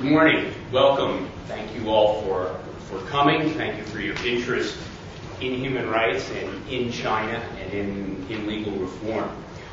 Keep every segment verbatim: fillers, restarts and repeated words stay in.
Good morning. Welcome. Thank you all for, for coming. Thank you for your interest in human rights and in China and in, in legal reform.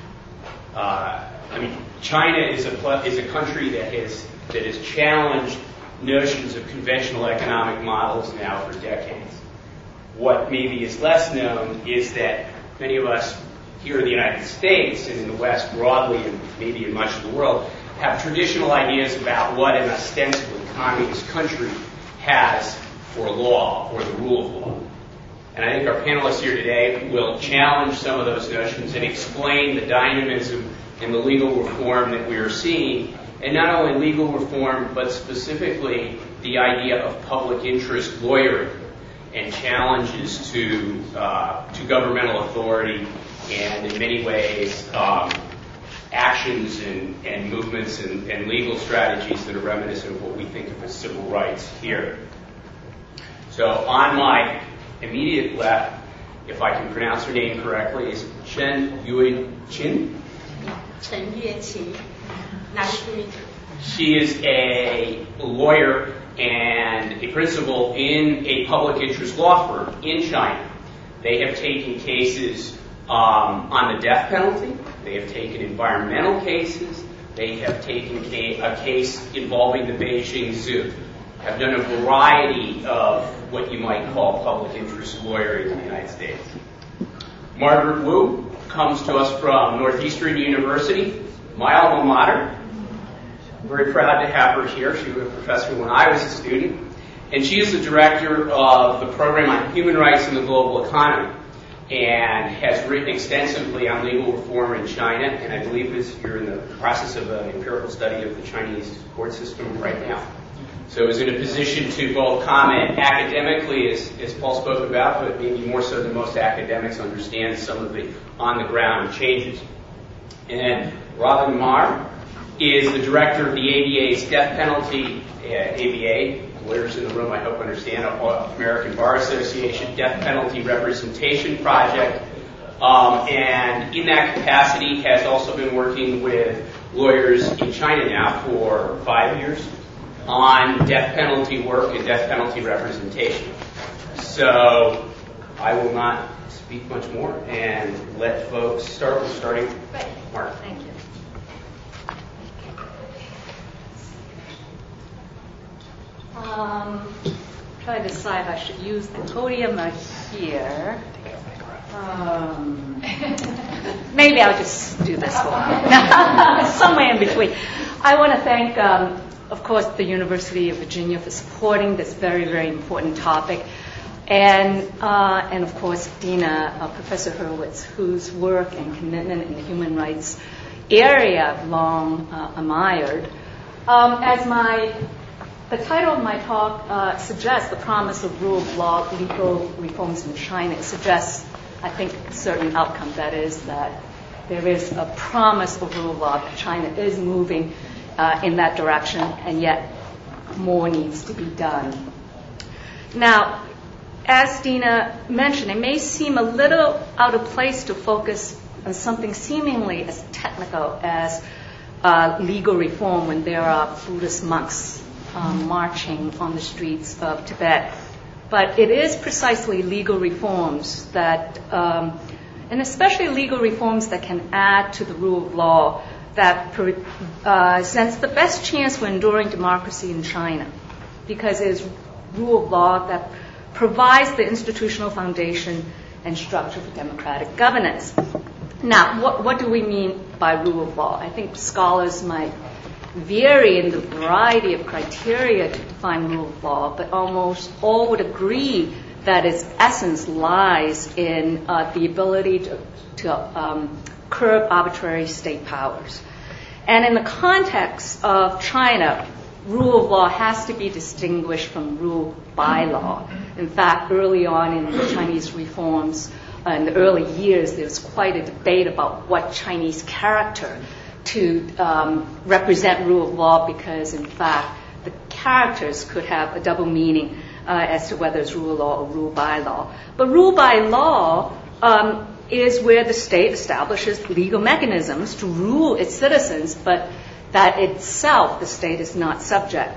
Uh, I mean, China is a is a country that has that has challenged notions of conventional economic models now for decades. What maybe is less known is that many of us here in the United States and in the West broadly, and maybe in much of the world, have traditional ideas about what an ostensibly communist country has for law or the rule of law. And I think our panelists here today will challenge some of those notions and explain the dynamism in the legal reform that we are seeing, and not only legal reform, but specifically the idea of public interest lawyering and challenges to uh, to governmental authority, and in many ways um, actions and, and movements and, and legal strategies that are reminiscent of what we think of as civil rights here. So on my immediate left, if I can pronounce her name correctly, is Chen Yue-Qin. Chen Yue-Qin. Nice to meet you. She is a lawyer and a principal in a public interest law firm in China. They have taken cases um, on the death penalty. They have taken environmental cases. They have taken ca- a case involving the Beijing Zoo. Have done a variety of what you might call public interest lawyering in the United States. Margaret Wu comes to us from Northeastern University, my alma mater. I'm very proud to have her here. She was a professor when I was a student. And she is the director of the program on human rights in the global economy and has written extensively on legal reform in China. And I believe is, you're in the process of an empirical study of the Chinese court system right now. So is in a position to both comment academically, as, as Paul spoke about, but maybe more so than most academics understand some of the on-the-ground changes. And Robin Mar is the director of the A B A's death penalty, uh, A B A, lawyers in the room I hope understand, uh, American Bar Association Death Penalty Representation Project. Um, and in that capacity has also been working with lawyers in China now for five years on death penalty work and death penalty representation. So I will not speak much more and let folks start with starting. Great. Mark. Thank you. Um, try to decide if I should use the podium or here. Um, maybe I'll just do this one. Somewhere in between. I want to thank, um, of course, the University of Virginia for supporting this very, very important topic. And, uh, and of course, Dina, uh, Professor Hurwitz, whose work and commitment in the human rights area I've long uh, admired. Um, as my The title of my talk uh, suggests the promise of rule of law, legal reforms in China. It suggests, I think, a certain outcome. That is that there is a promise of rule of law, that China is moving uh, in that direction, and yet more needs to be done. Now, as Dina mentioned, it may seem a little out of place to focus on something seemingly as technical as uh, legal reform when there are Buddhist monks Um, marching on the streets of Tibet. But it is precisely legal reforms that, um, and especially legal reforms that can add to the rule of law that uh, presents the best chance for enduring democracy in China, because it is rule of law that provides the institutional foundation and structure for democratic governance. Now, what, what do we mean by rule of law? I think scholars might vary in the variety of criteria to define rule of law, but almost all would agree that its essence lies in uh, the ability to, to um, curb arbitrary state powers. And in the context of China, rule of law has to be distinguished from rule by law. In fact, early on in the Chinese reforms, uh, in the early years, there was quite a debate about what Chinese character to um, represent rule of law, because, in fact, the characters could have a double meaning uh, as to whether it's rule of law or rule by law. But rule by law um, is where the state establishes legal mechanisms to rule its citizens, but that itself, the state, is not subject.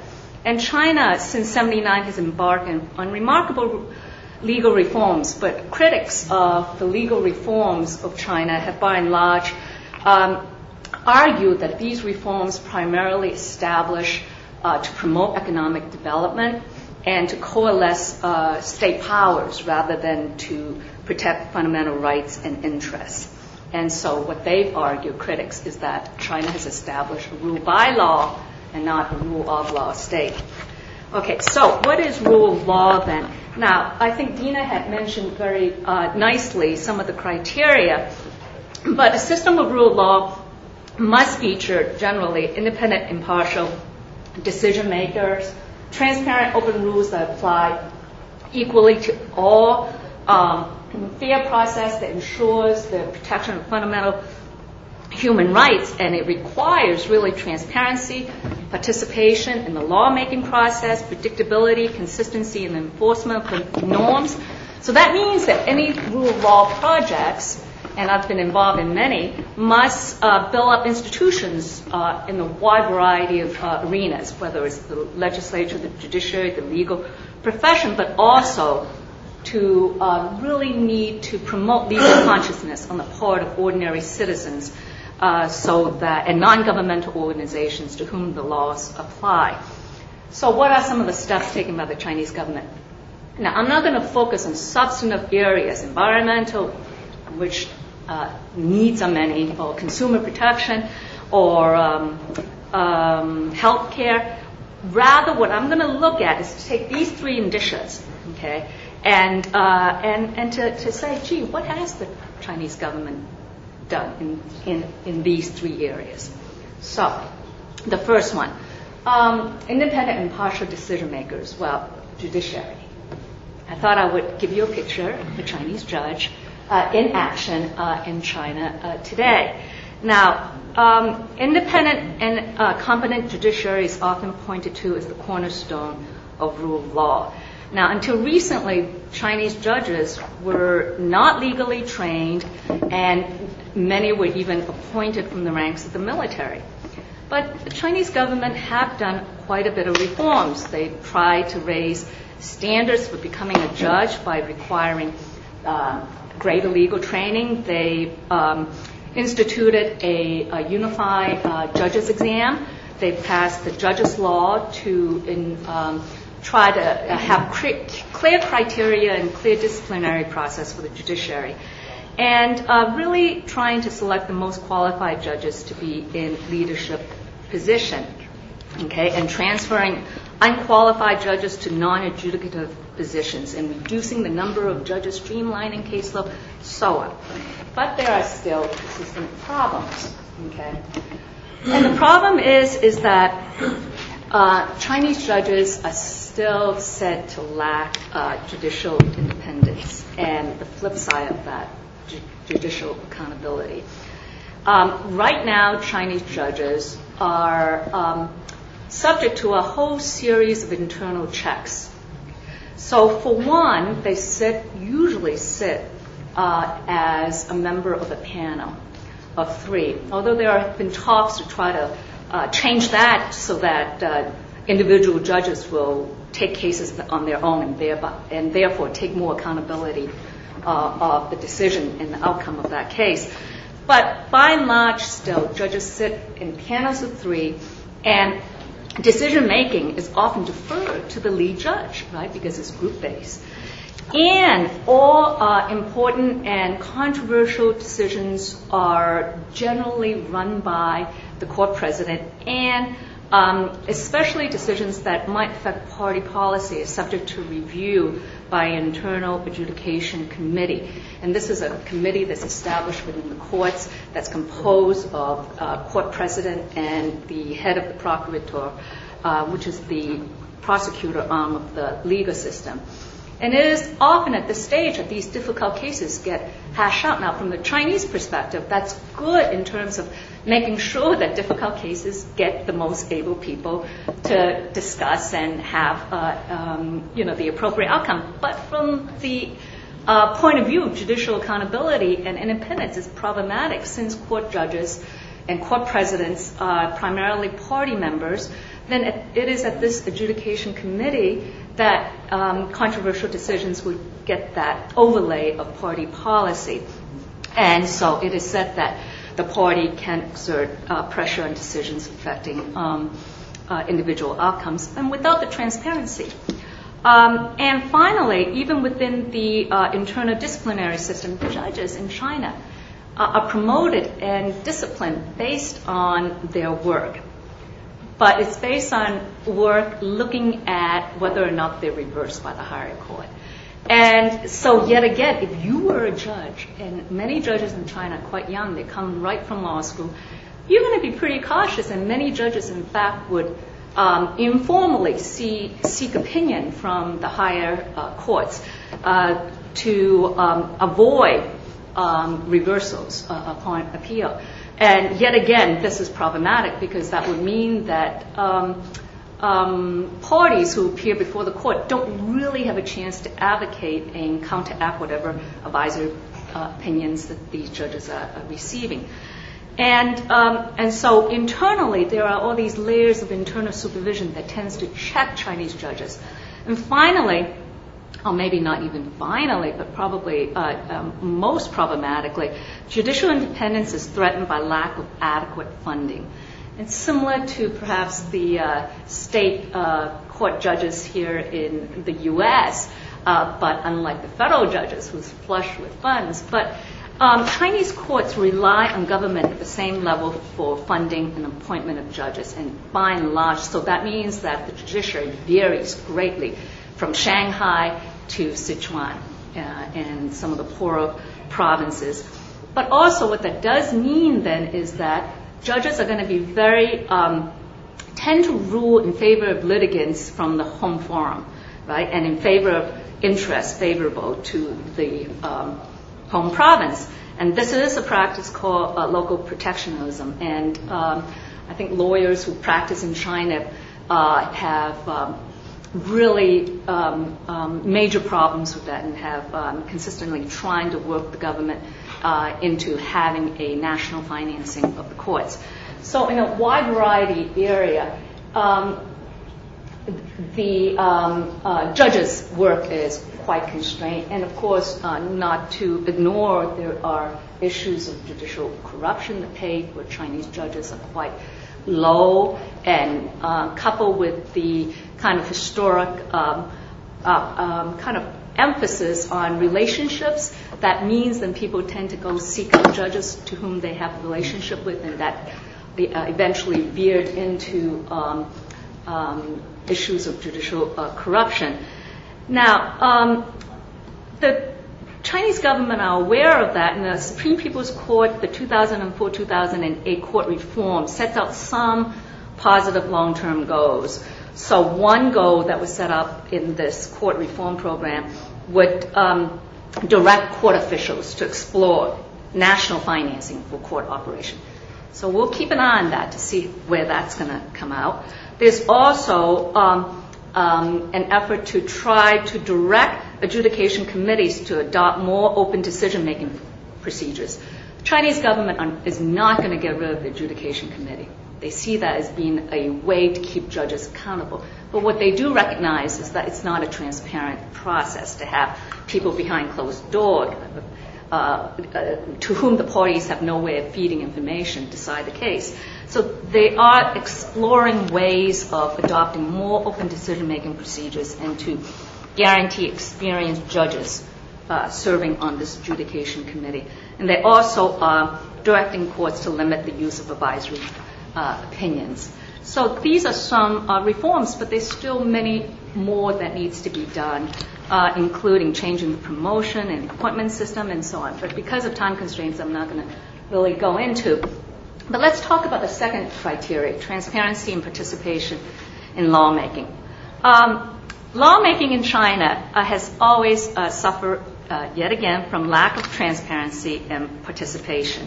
And China, since seventy-nine, has embarked on remarkable legal reforms, but critics of the legal reforms of China have by and large um, argued that these reforms primarily establish uh, to promote economic development and to coalesce uh, state powers rather than to protect fundamental rights and interests. And so what they've argued, critics, is that China has established a rule by law and not a rule of law state. Okay, so what is rule of law then? Now, I think Dina had mentioned very uh, nicely some of the criteria, but a system of rule of law must feature generally independent, impartial decision makers, transparent, open rules that apply equally to all, um, fair process that ensures the protection of fundamental human rights, and it requires really transparency, participation in the lawmaking process, predictability, consistency in the enforcement of norms. So that means that any rule of law projects, and I've been involved in many, must uh, build up institutions uh, in a wide variety of uh, arenas, whether it's the legislature, the judiciary, the legal profession, but also to uh, really need to promote legal consciousness on the part of ordinary citizens, uh, so that and non-governmental organizations to whom the laws apply. So what are some of the steps taken by the Chinese government? Now, I'm not going to focus on substantive areas, environmental, which uh, needs are many, or consumer protection, or um, um, health care. Rather, what I'm going to look at is to take these three indicias, okay, and uh, and and to, to say, gee, what has the Chinese government done in, in, in these three areas? So, the first one, um, independent and impartial decision makers. Well, judiciary. I thought I would give you a picture of a Chinese judge uh, in action uh, in China uh, today. Now, um, independent and uh, competent judiciary is often pointed to as the cornerstone of rule of law. Now, until recently, Chinese judges were not legally trained, and many were even appointed from the ranks of the military. But the Chinese government have done quite a bit of reforms. They tried to raise standards for becoming a judge by requiring uh, greater legal training. They um, instituted a, a unified uh, judges exam. They passed the judges law to in, um, try to have clear criteria and clear disciplinary process for the judiciary, and uh, really trying to select the most qualified judges to be in leadership position, okay, and transferring unqualified judges to non-adjudicative positions and reducing the number of judges, streamlining caseload, so on. But there are still persistent problems, okay? And the problem is, is that uh, Chinese judges are still said to lack uh, judicial independence, and the flip side of that, ju- judicial accountability. Um, right now, Chinese judges are um, subject to a whole series of internal checks. So for one, they sit, usually sit uh, as a member of a panel of three, although there have been talks to try to uh, change that so that uh, individual judges will take cases on their own and, thereby, and therefore take more accountability uh, of the decision and the outcome of that case. But by and large, still, judges sit in panels of three, and decision-making is often deferred to the lead judge, right, because it's group-based. And all uh, important and controversial decisions are generally run by the court president, and um, especially decisions that might affect party policy are subject to review by an internal adjudication committee. And this is a committee that's established within the courts that's composed of uh, court president and the head of the procurator, uh, which is the prosecutor arm of the legal system. And it is often at this stage that these difficult cases get hashed out. Now, from the Chinese perspective, that's good in terms of making sure that difficult cases get the most able people to discuss and have, uh, um, you know, the appropriate outcome. But from the uh, point of view of judicial accountability and independence, is problematic since court judges and court presidents are primarily party members. then it is at this adjudication committee that um, controversial decisions would get that overlay of party policy. And so it is said that the party can exert uh, pressure on decisions affecting um, uh, individual outcomes, and without the transparency. Um, and finally, even within the uh, internal disciplinary system, judges in China uh, are promoted and disciplined based on their work. But it's based on work looking at whether or not they're reversed by the higher court. And so yet again, if you were a judge, and many judges in China are quite young, they come right from law school, you're going to be pretty cautious, and many judges, in fact, would um, informally see, seek opinion from the higher uh, courts uh, to um, avoid um, reversals uh, upon appeal. And yet again, this is problematic because that would mean that um, um, parties who appear before the court don't really have a chance to advocate and counteract whatever advisory uh, opinions that these judges are, are receiving. And um, and so internally, there are all these layers of internal supervision that tends to check Chinese judges. And finally, or maybe not even finally, but probably uh, um, most problematically, judicial independence is threatened by lack of adequate funding. It's similar to perhaps the uh, state uh, court judges here in the U S, uh, but unlike the federal judges who's flush with funds. But um, Chinese courts rely on government at the same level for funding and appointment of judges, and by and large, so that means that the judiciary varies greatly from Shanghai to Sichuan uh, and some of the poorer provinces. But also what that does mean then is that judges are going to be very, um, tend to rule in favor of litigants from the home forum, right, and in favor of interests favorable to the um, home province. And this is a practice called uh, local protectionism. And um, I think lawyers who practice in China uh, have um, really um, um, major problems with that and have um, consistently trying to work the government uh, into having a national financing of the courts. So in a wide variety area, um, the um, uh, judges' work is quite constrained. And of course, uh, not to ignore, there are issues of judicial corruption. The pay for Chinese judges are quite low, and uh, coupled with the kind of historic um, uh, um, kind of emphasis on relationships, that means then people tend to go seek out judges to whom they have a relationship with, and that uh, eventually veered into um, um, issues of judicial uh, corruption. Now, um, the Chinese government are aware of that, and the Supreme People's Court, the two thousand four two thousand eight court reform, sets out some positive long-term goals. So one goal that was set up in this court reform program would um, direct court officials to explore national financing for court operation. So we'll keep an eye on that to see where that's going to come out. There's also um, um, an effort to try to direct adjudication committees to adopt more open decision-making procedures. The Chinese government is not going to get rid of the adjudication committee. They see that as being a way to keep judges accountable. But what they do recognize is that it's not a transparent process to have people behind closed doors uh, uh, to whom the parties have no way of feeding information decide the case. So they are exploring ways of adopting more open decision-making procedures and to guarantee experienced judges uh, serving on this adjudication committee. And they also are directing courts to limit the use of advisory uh, opinions. So these are some uh, reforms, but there's still many more that needs to be done, uh, including changing the promotion and appointment system and so on. But because of time constraints, I'm not going to really go into. But let's talk about the second criteria, transparency and participation in lawmaking. Um, lawmaking in China uh, has always uh, suffered, uh, yet again, from lack of transparency and participation,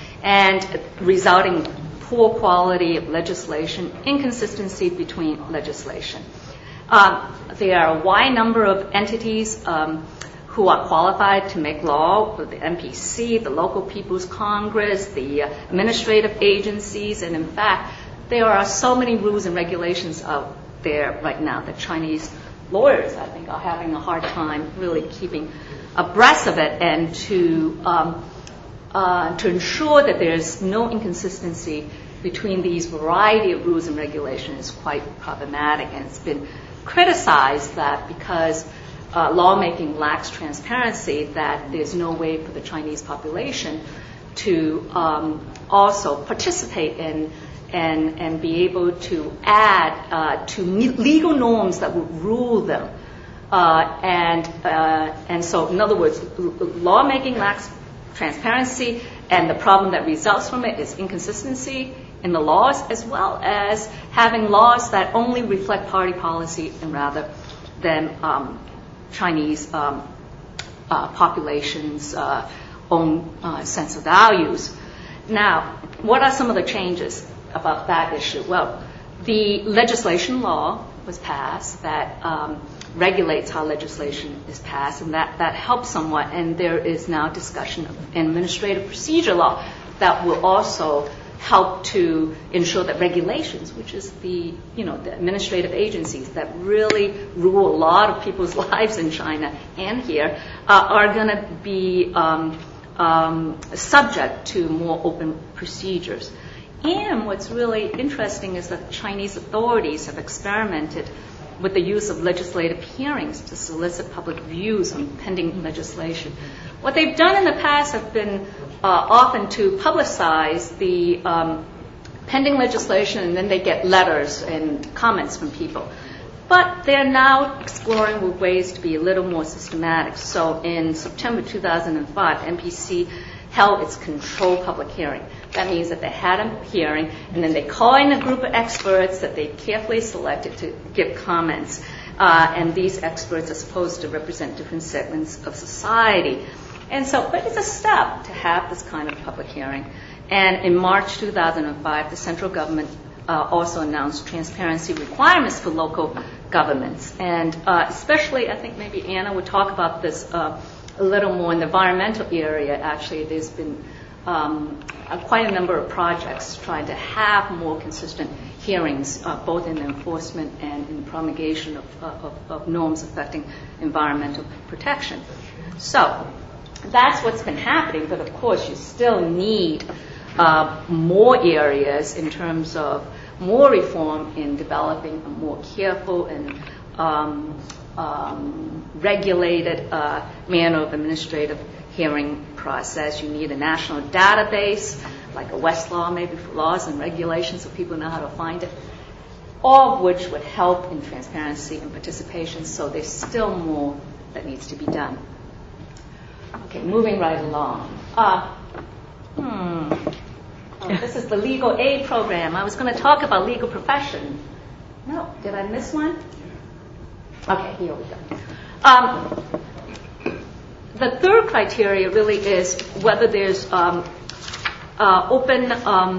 and resulting poor quality of legislation, inconsistency between legislation. Um, there are a wide number of entities um, who are qualified to make law, the N P C, the local People's Congress, the uh, administrative agencies, and in fact, there are so many rules and regulations out there right now that Chinese lawyers, I think, are having a hard time really keeping abreast of it, and to um, uh, to ensure that there's no inconsistency between these variety of rules and regulations is quite problematic. And it's been criticized that because uh, lawmaking lacks transparency, that there's no way for the Chinese population to um, also participate in and, and be able to add uh, to legal norms that would rule them. Uh, and, uh, and so, in other words, lawmaking lacks transparency, and the problem that results from it is inconsistency in the laws, as well as having laws that only reflect party policy and rather than um, Chinese um, uh, population's uh, own uh, sense of values. Now, what are some of the changes about that issue? Well, the legislation law was passed that um, regulates how legislation is passed, and that, that helps somewhat. And there is now discussion of administrative procedure law that will also help to ensure that regulations, which is the, you know, the administrative agencies that really rule a lot of people's lives in China and here, uh, are going to be um, um, subject to more open procedures. And what's really interesting is that Chinese authorities have experimented with the use of legislative hearings to solicit public views on pending legislation. What they've done in the past have been uh, often to publicize the um, pending legislation, and then they get letters and comments from people. But they're now exploring ways to be a little more systematic. So in September two thousand five, N P C held its controlled public hearing. That means that they had a hearing, and then they call in a group of experts that they carefully selected to give comments. Uh, and these experts are supposed to represent different segments of society. And so, but it's a step to have this kind of public hearing. And in March two thousand five, the central government uh, also announced transparency requirements for local governments. And uh, especially, I think maybe Anna would talk about this uh, a little more in the environmental area. Actually, there's been um, uh, quite a number of projects trying to have more consistent hearings, uh, both in enforcement and in promulgation of, uh, of, of norms affecting environmental protection. So that's what's been happening, but of course you still need uh, more areas in terms of more reform in developing a more careful and um, um, regulated uh, manner of administrative hearing process. You need a national database, like a Westlaw maybe for laws and regulations so people know how to find it, all of which would help in transparency and participation. So there's still more that needs to be done. Okay, moving right along. Uh, hmm. Oh, this is the legal aid program. I was going to talk about legal profession. No, did I miss one? Okay, here we go. Um, the third criteria really is whether there's um, uh, open um,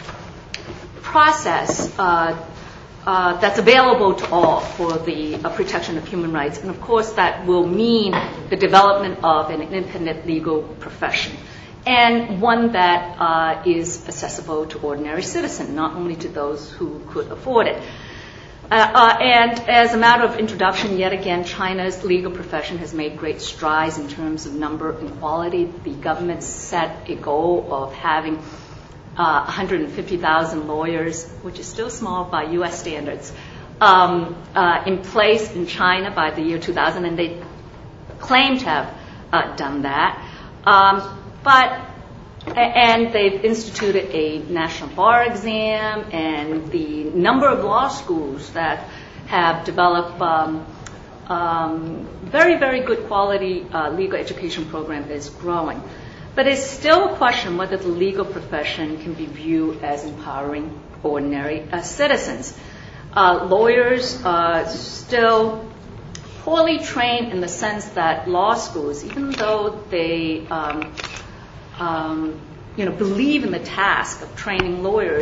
process uh, uh, that's available to all for the uh, protection of human rights. And of course that will mean the development of an independent legal profession, and one that uh, is accessible to ordinary citizens, not only to those who could afford it. Uh, uh, and as a matter of introduction, yet again, China's legal profession has made great strides in terms of number and quality. The government set a goal of having uh, one hundred fifty thousand lawyers, which is still small by U S standards, um, uh, in place in China by the year two thousand, and they claim to have uh, done that. Um, but And they've instituted a national bar exam, and the number of law schools that have developed um, um, very, very good quality uh, legal education program is growing. But it's still a question whether the legal profession can be viewed as empowering ordinary uh, citizens. Uh, lawyers are still poorly trained in the sense that law schools, even though they um, Um, you know, believe in the task of training lawyers,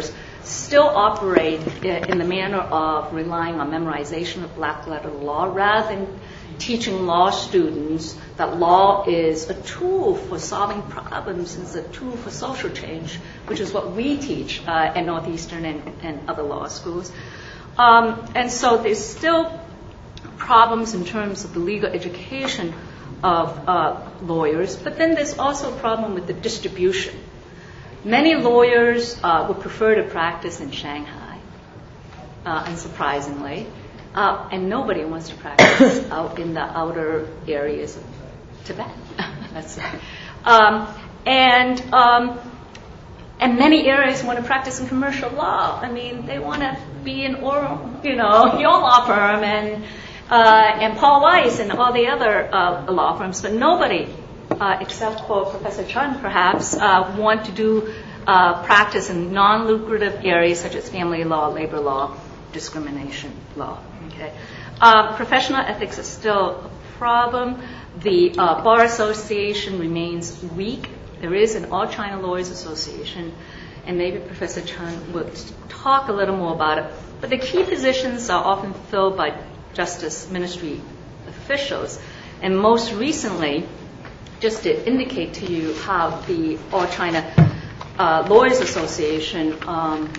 still operate in the manner of relying on memorization of black letter law rather than teaching law students that law is a tool for solving problems, is a tool for social change, which is what we teach uh, at Northeastern and, and other law schools. Um, and so there's still problems in terms of the legal education of uh, lawyers, but then there's also a problem with the distribution. Many lawyers uh, would prefer to practice in Shanghai, uh, unsurprisingly, uh, and nobody wants to practice out in the outer areas of Tibet. That's right. Um, and um, and many areas want to practice in commercial law. I mean, they want to be in oral, you know, your law firm and uh, and Paul Weiss and all the other uh, law firms, but nobody. Uh, except for Professor Chun, perhaps, uh, want to do uh, practice in non-lucrative areas such as family law, labor law, discrimination law. Okay, uh, professional ethics is still a problem. The uh, Bar Association remains weak. There is an All China Lawyers Association, and maybe Professor Chun will talk a little more about it. But the key positions are often filled by Justice Ministry officials, and most recently, just to indicate to you how the All China uh, Lawyers Association um,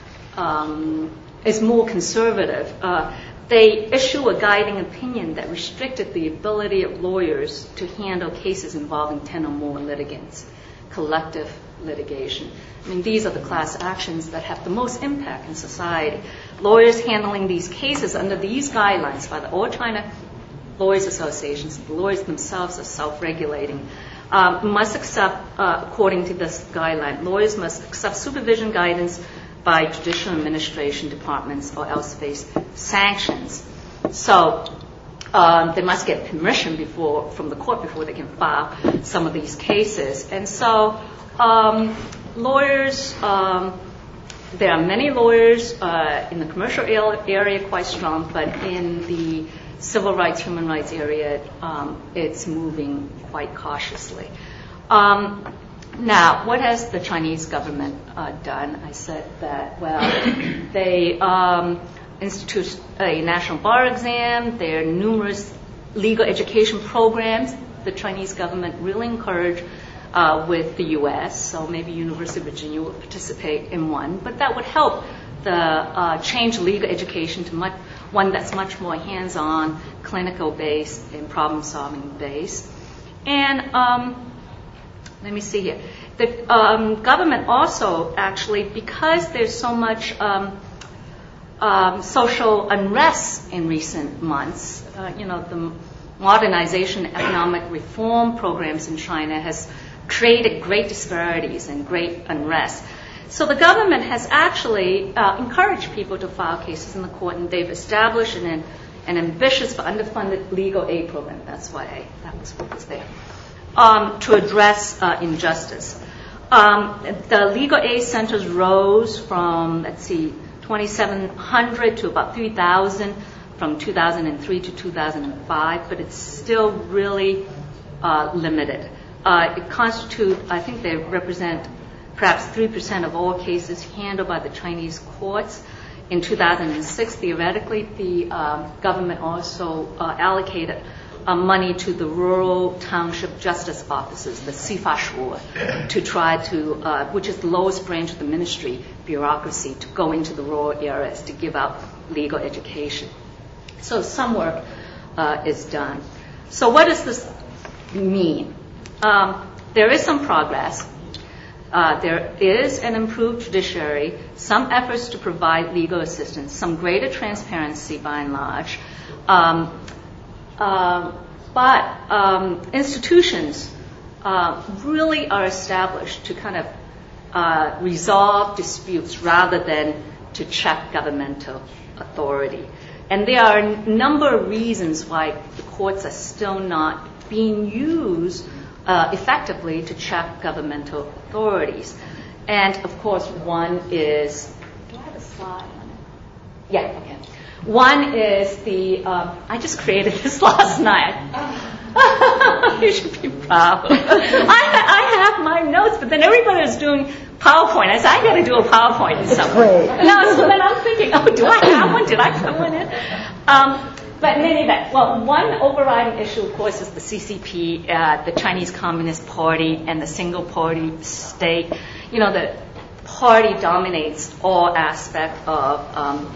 um, is more conservative. Uh, they issue a guiding opinion that restricted the ability of lawyers to handle cases involving ten or more litigants, collective litigation. I mean, these are the class actions that have the most impact in society. Lawyers handling these cases under these guidelines by the All China Lawyers Associations, the lawyers themselves are self-regulating, um, must accept, uh, according to this guideline, lawyers must accept supervision guidance by judicial administration departments or else face sanctions. So um, they must get permission before from the court before they can file some of these cases. And so um, lawyers, um, there are many lawyers uh, in the commercial area quite strong, but in the civil rights, human rights area, um, it's moving quite cautiously. Um, now, what has the Chinese government uh, done? I said that, well, they um, institute a national bar exam. There are numerous legal education programs the Chinese government really encourage uh, with the U S, so maybe University of Virginia will participate in one, but that would help the uh, change legal education to much, one that's much more hands-on, clinical-based, and problem-solving based. And um, let me see here. The um, government also actually, because there's so much um, um, social unrest in recent months, uh, you know, the modernization economic reform programs in China has created great disparities and great unrest. So the government has actually uh, encouraged people to file cases in the court, and they've established an, an ambitious but underfunded legal aid program. That's why I, that was what was there, um, to address uh, injustice. Um, the legal aid centers rose from, let's see, twenty-seven hundred to about three thousand from two thousand three to two thousand five, but it's still really uh, limited. Uh, it constitutes, I think they represent perhaps three percent of all cases handled by the Chinese courts. In two thousand six, theoretically, the uh, government also uh, allocated uh, money to the rural township justice offices, the Sifashuo, to try to, uh, which is the lowest branch of the ministry bureaucracy, to go into the rural areas to give out legal education. So some work uh, is done. So what does this mean? Um, there is some progress. Uh, there is an improved judiciary, some efforts to provide legal assistance, some greater transparency by and large. Um, uh, but um, institutions uh, really are established to kind of uh, resolve disputes rather than to check governmental authority. And there are a number of reasons why the courts are still not being used Uh, effectively to check governmental authorities. And of course, one is, do I have a slide on it? Yeah, okay. One is the, um, I just created this last night. You should be proud. I, I have my notes, but then everybody is doing PowerPoint. I said, I got to do a PowerPoint in some way. No, so then I'm thinking, oh, do I have one? Did I put one in? Um, but in any event, well, one overriding issue, of course, is the C C P, uh, the Chinese Communist Party, and the single-party state. You know, the party dominates all aspects of um,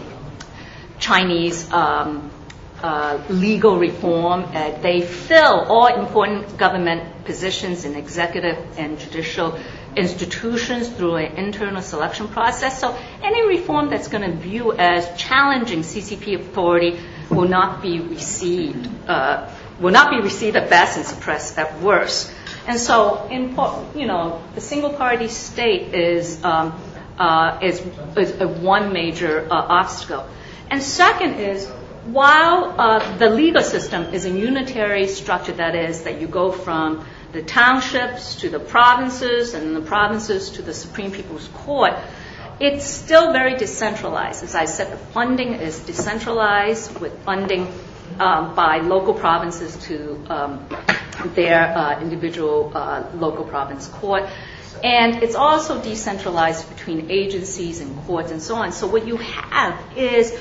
Chinese um, uh, legal reform. Uh, they fill all important government positions in executive and judicial institutions through an internal selection process. So any reform that's going to view as challenging C C P authority will not be received, uh, will not be received at best and suppressed at worst. And so, in, you know, the single-party state is um, uh, is, is a one major uh, obstacle. And second is, while uh, the legal system is a unitary structure, that is, that you go from the townships to the provinces, and the provinces to the Supreme People's Court, it's still very decentralized. As I said, the funding is decentralized, with funding um, by local provinces to um, their uh, individual uh, local province court. And it's also decentralized between agencies and courts and so on. So what you have is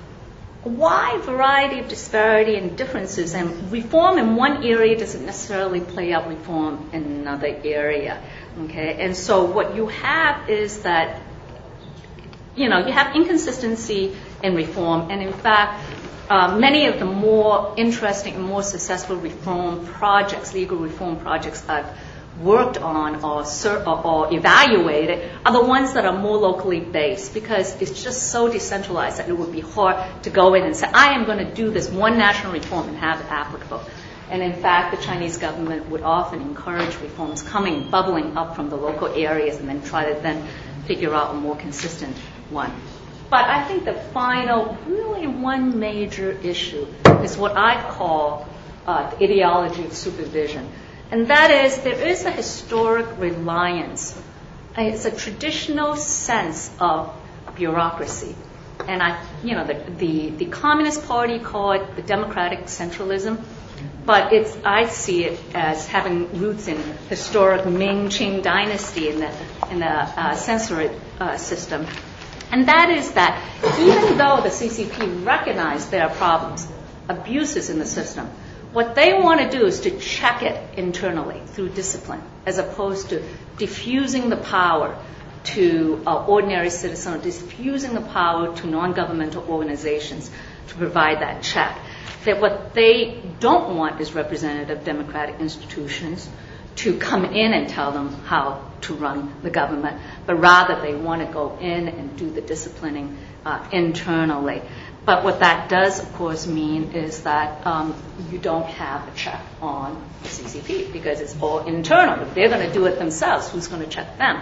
a wide variety of disparity and differences, and reform in one area doesn't necessarily play out reform in another area. Okay, and so what you have is that, you know, you have inconsistency in reform, and in fact, uh, many of the more interesting and more successful reform projects, legal reform projects I've worked on or, sur- or, or evaluated are the ones that are more locally based, because it's just so decentralized that it would be hard to go in and say, I am going to do this one national reform and have it applicable. And in fact, the Chinese government would often encourage reforms coming, bubbling up from the local areas, and then try to then figure out a more consistent one. But I think the final, really one major issue is what I call uh, the ideology of supervision. And that is, there is a historic reliance. It's a traditional sense of bureaucracy. And I, you know, the, the, the Communist Party call it the democratic centralism, but it's, I see it as having roots in historic Ming Qing dynasty in the, in the uh, censorate uh, system. And that is that even though the C C P recognized there are problems, abuses in the system, what they want to do is to check it internally through discipline, as opposed to diffusing the power to uh, ordinary citizens, or diffusing the power to non-governmental organizations to provide that check. That what they don't want is representative democratic institutions to come in and tell them how to run the government, but rather they want to go in and do the disciplining uh, internally. But what that does, of course, mean is that um, you don't have a check on the C C P, because it's all internal. If they're going to do it themselves, who's going to check them?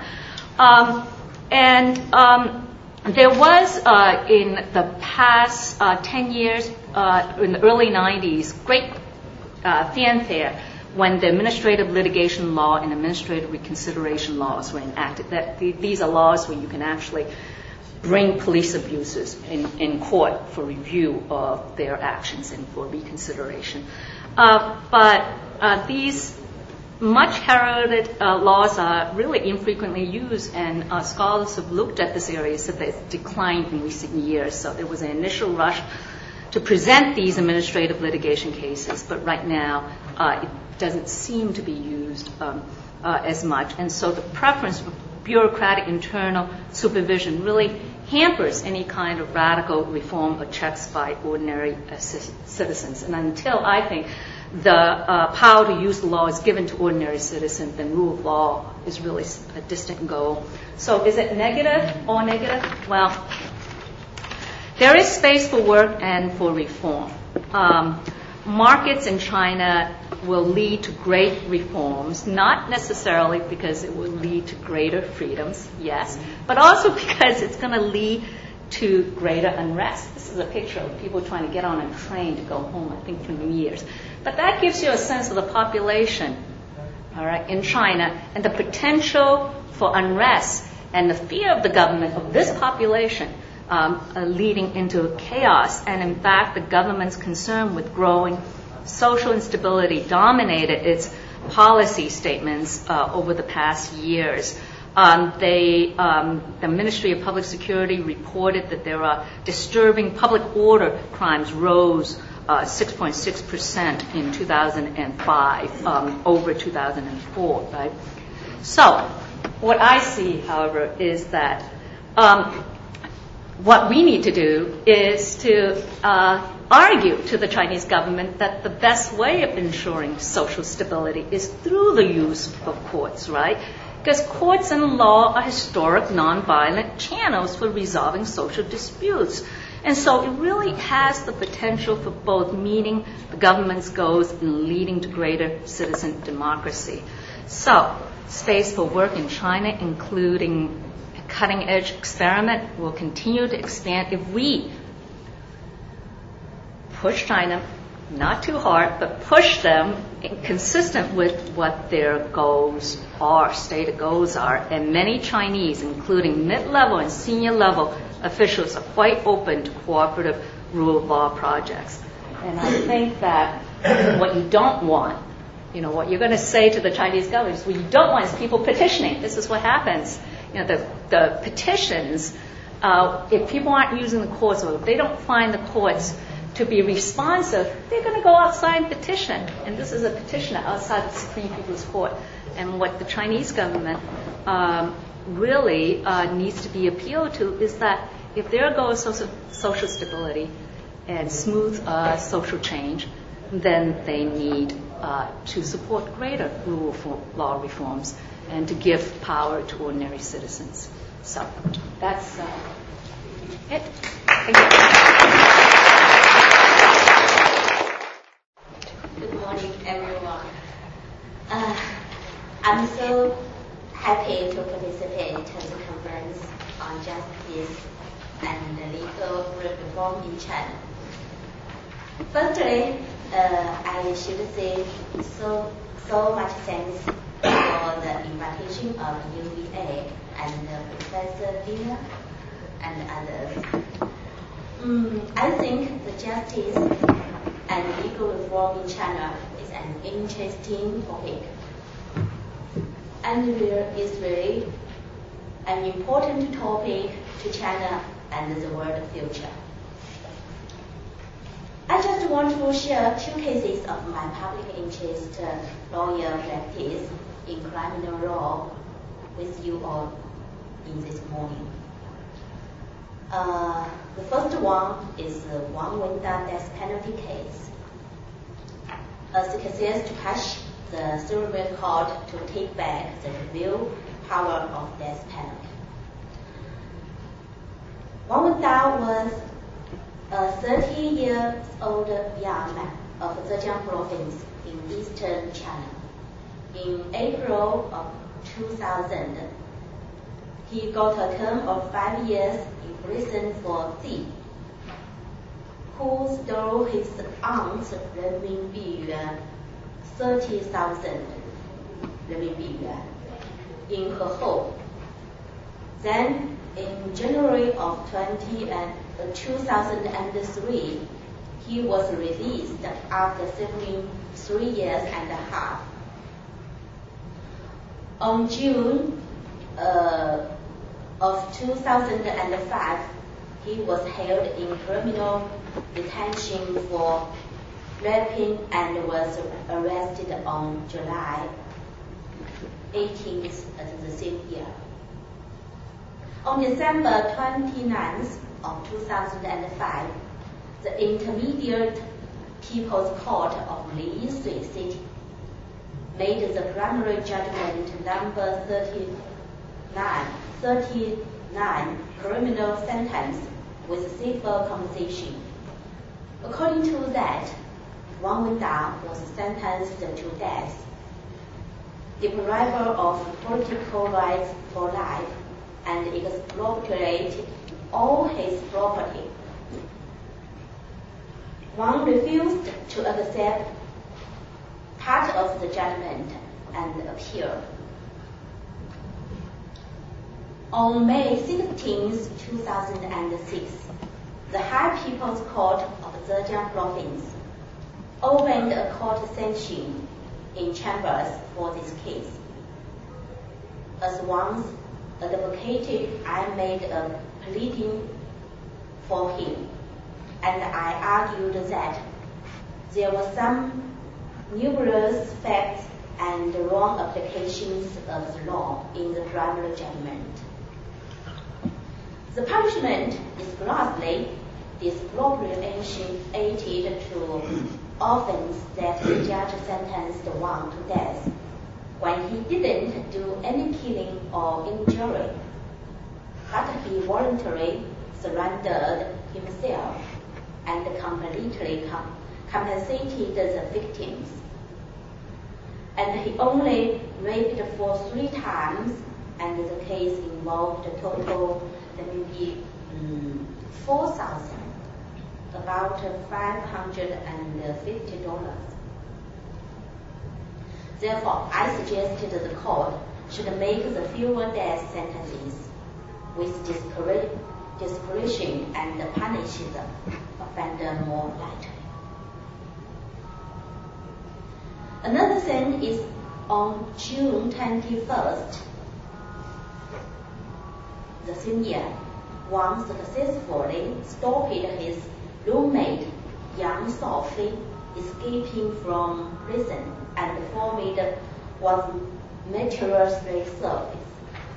Um, and um, there was, uh, in the past uh, ten years, uh, in the early nineties, great uh, fanfare when the administrative litigation law and administrative reconsideration laws were enacted. That the, these are laws where you can actually bring police abuses in, in court for review of their actions and for reconsideration. Uh, but uh, these much heralded uh, laws are really infrequently used, and uh, scholars have looked at this area, so they've declined in recent years. So there was an initial rush to present these administrative litigation cases, but right now uh, it doesn't seem to be used um, uh, as much. And so the preference for bureaucratic internal supervision really hampers any kind of radical reform or checks by ordinary uh, c- citizens. And until, I think, the uh, power to use the law is given to ordinary citizens, then rule of law is really a distant goal. So is it negative or negative? Well, there is space for work and for reform. Um, markets in China will lead to great reforms, not necessarily because it will lead to greater freedoms, yes, but also because it's going to lead to greater unrest. This is a picture of people trying to get on a train to go home, I think, for New Year's. But that gives you a sense of the population, all right, in China, and the potential for unrest and the fear of the government of this population um, uh, leading into chaos. And in fact, the government's concern with growing social instability dominated its policy statements uh, over the past years. Um, they, um, the Ministry of Public Security reported that there are disturbing public order crimes rose uh, six point six percent in two thousand five um, over two thousand four, right? So what I see, however, is that um, what we need to do is to uh, argue to the Chinese government that the best way of ensuring social stability is through the use of courts, right? Because courts and law are historic, nonviolent channels for resolving social disputes. And so it really has the potential for both meeting the government's goals and leading to greater citizen democracy. So, space for work in China, including a cutting-edge experiment, will continue to expand if we push China, not too hard, but push them consistent with what their goals are, stated goals are. And many Chinese, including mid-level and senior-level officials, are quite open to cooperative rule of law projects. And I think that what you don't want, you know, what you're going to say to the Chinese government is what you don't want is people petitioning. This is what happens. You know, the, the petitions, uh, if people aren't using the courts, or if they don't find the courts to be responsive, they're going to go outside and petition. And this is a petitioner outside the Supreme People's Court. And what the Chinese government um, really uh, needs to be appealed to is that if their goal is social, social stability and smooth uh, social change, then they need uh, to support greater rule of law reforms and to give power to ordinary citizens. So that's uh, it. Thank you. Good morning, everyone. Uh, I'm so happy to participate in the conference on justice and legal reform in China. Firstly, uh, I should say so so much thanks for the invitation of U V A and uh, Professor Dina and others. Um, I think the justice and legal reform in China is an interesting topic, and is really an important topic to China and the world future. I just want to share two cases of my public interest uh, lawyer practice in criminal law with you all in this morning. Uh, the first one is the Wang Wenda death penalty case. A success to push the Supreme Court to take back the real power of death penalty. Wang Wenda was a thirty years old young man of Zhejiang province in eastern China. In April of two thousand, he got a term of five years in prison for thief, who stole his aunt's renminbi yuan, thirty thousand renminbi yuan, in her home. Then, in January of two thousand three, he was released after serving three years and a half. On June uh, of two thousand five, he was held in criminal detention for raping and was arrested on July eighteenth of the same year. On December twenty-ninth of two thousand five, the Intermediate People's Court of Lishui City made the primary judgment number thirty-nine, thirty-nine criminal sentence with civil compensation. According to that, Wang Wenda was sentenced to death, depriver of political rights for life, and expropriated all his property. Wang refused to accept part of the judgment and appealed. On May sixteenth, two thousand six, the High People's Court of Zhejiang Province opened a court session in chambers for this case. As Wang's advocated, I made a pleading for him, and I argued that there were some numerous facts and wrong applications of the law in the primary judgment. The punishment is grossly disproportionated to offense that the judge sentenced one to death when he didn't do any killing or injury, but he voluntarily surrendered himself and completely com- compensated the victims. And he only raped for three times, and the case involved a total, let me be, um, four thousand, about five hundred fifty dollars. Therefore, I suggested the court should make the fewer death sentences with discretion and punish the offender more lightly. Another thing is, on June twenty-first, the same year, Wang successfully stopped his roommate Yang Shaofei escaping from prison and formed was meticulously service.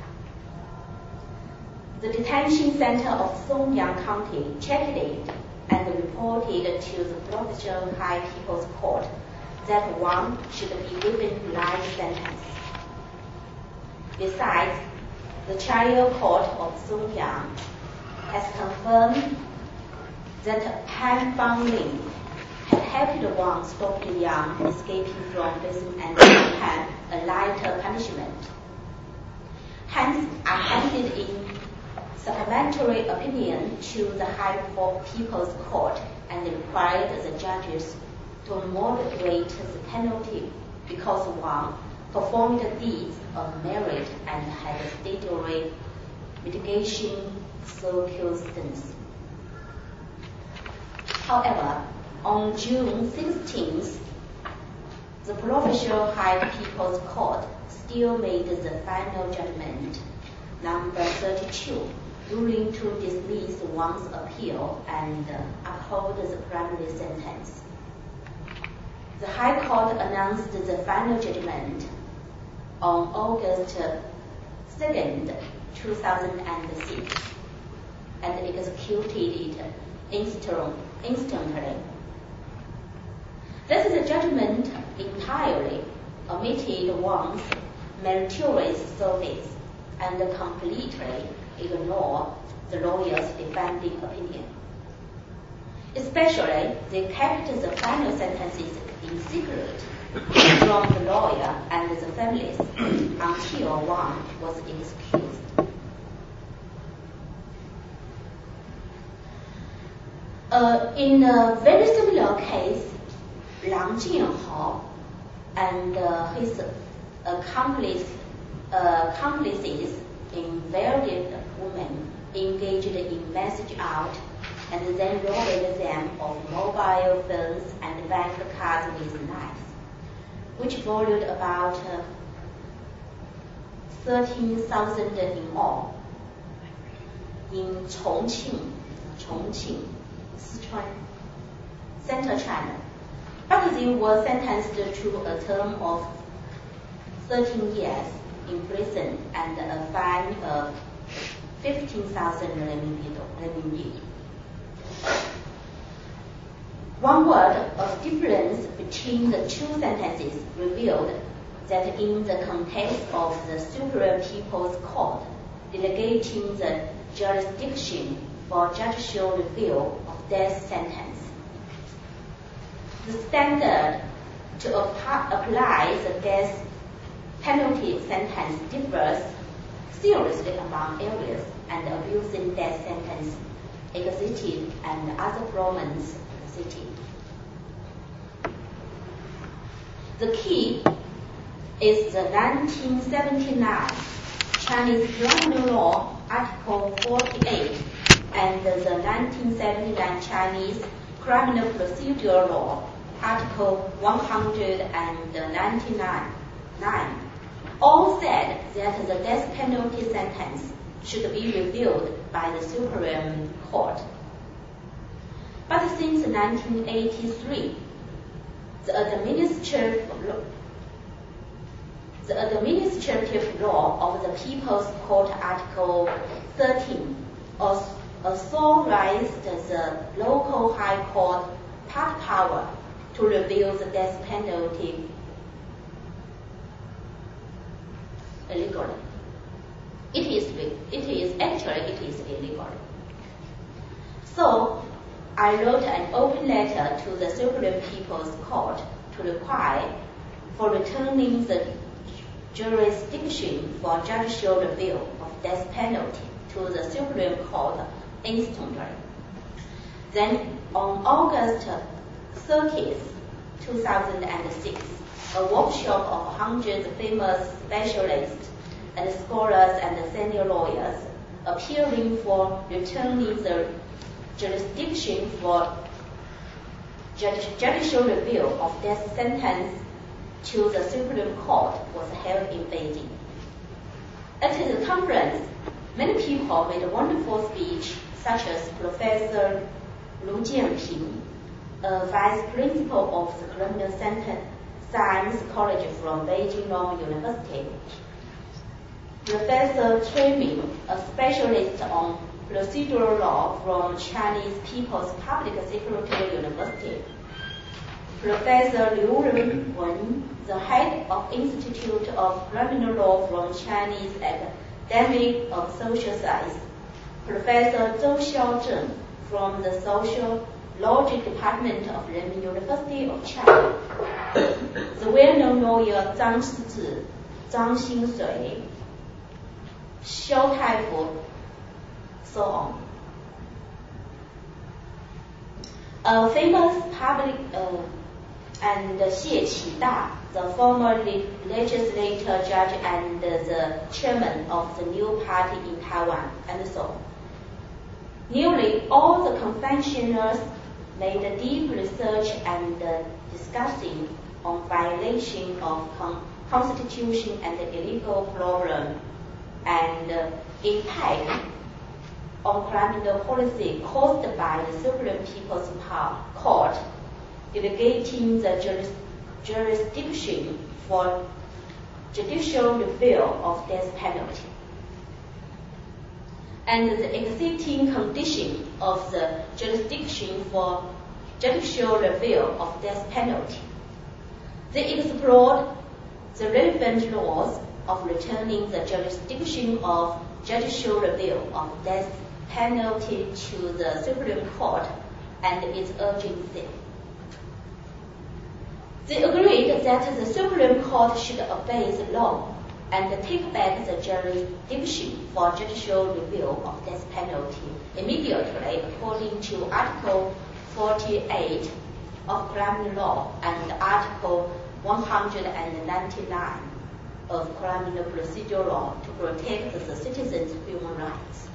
The detention center of Songyang County checked it and reported to the Provincial High People's Court that Wang should be given life sentence. Besides, the trial court of Songyang has confirmed that Han Bangling had helped Wang stop Yang escaping from prison and given Han a lighter punishment. Hence, I handed in supplementary opinion to the High People's Court and required the judges to moderate the penalty because Wang performed deeds of merit and had statutory mitigation circumstances. However, on June sixteenth, the Provincial High People's Court still made the final judgment, number thirty-two, ruling to dismiss Wang's appeal and uphold the primary sentence. The High Court announced the final judgment on August second, two thousand six, and executed it instantly. This judgment entirely omitted Wang's meritorious service and completely ignored the lawyer's defending opinion. Especially, they kept the final sentences in secret from the lawyer and the families until Wang was excused. Uh, in a very similar case, Lang Jianhao and uh, his accomplice, uh, accomplices invited women engaged in message out and then robbed them of mobile phones and bank cards with knives, which valued about uh, thirteen thousand in all in Chongqing, Chongqing, Sichuan, Central China. But they were sentenced to a term of thirteen years in prison and a fine of fifteen thousand renminbi. One word of difference between the two sentences revealed that in the context of the Superior People's Court delegating the jurisdiction for judicial review of death sentence, the standard to ap- apply the death penalty sentence differs seriously among areas, and abusing death sentence existed and other provinces existed. The key is the nineteen seventy-nine Chinese Criminal Law Article forty-eight and the nineteen seventy-nine Chinese Criminal Procedure Law Article one hundred ninety-nine. all said that the death penalty sentence should be reviewed by the Supreme Court. But since nineteen eighty-three, the administrative law, the administrative law of the People's Court Article thirteen authorized the local high court part power to review the death penalty illegally. It is, it is actually it is illegal. So I wrote an open letter to the Supreme People's Court to require for returning the jurisdiction for judicial review of death penalty to the Supreme Court instantly. Then on August thirtieth, two thousand six, a workshop of hundreds of famous specialists and scholars and senior lawyers appearing for returning the jurisdiction for judicial review of death sentence to the Supreme Court was held in Beijing. At the conference, many people made a wonderful speech, such as Professor Lu Jianping, a vice principal of the Criminal Science College from Beijing Law University, Professor Cui Ming, a specialist on procedural law from Chinese People's Public Security University, Professor Liu Renwen, the head of Institute of Criminal Law from Chinese Academy of Social Science, Professor Zhou Xiaozhen from the Social Logic Department of Renmin University of China, the well-known lawyer Zhang Shizi, Zhang Xingsui, Xiao Taifu, so on. A famous public uh, and Xie Qida, the former legislator judge and the chairman of the new party in Taiwan, and so on. Nearly all the conventioners made deep research and uh, discussing on violation of con- constitution and illegal problem and uh, impact on criminal policy caused by the Supreme People's Court delegating the juris- jurisdiction for judicial review of death penalty, and the existing condition of the jurisdiction for judicial review of death penalty. They explored the relevant laws of returning the jurisdiction of judicial review of death penalty to the Supreme Court and its urgency. They agreed that the Supreme Court should obey the law and take back the jurisdiction for judicial review of death penalty immediately according to Article forty-eight of Criminal Law and Article one hundred ninety-nine of Criminal Procedure Law to protect the citizens' human rights.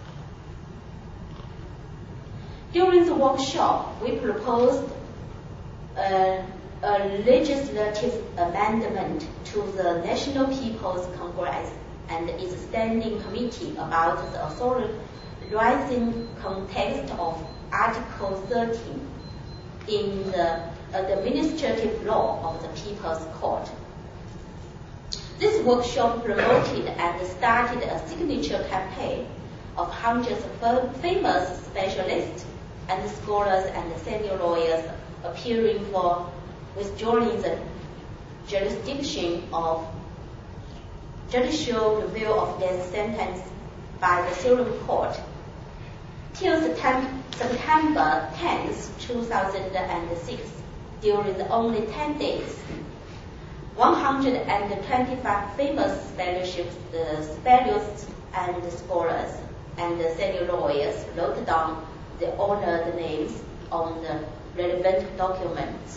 During the workshop, we proposed a, a legislative amendment to the National People's Congress and its standing committee about the authorizing context of Article thirteen in the administrative law of the People's Court. This workshop promoted and started a signature campaign of hundreds of famous specialists and scholars and senior lawyers appearing for withdrawing the jurisdiction of judicial review of death sentence by the Supreme Court. Till September tenth, two thousand six, during the only ten days, one hundred twenty-five famous specialists, uh, specialists and scholars and senior lawyers wrote down the honored names on the relevant documents.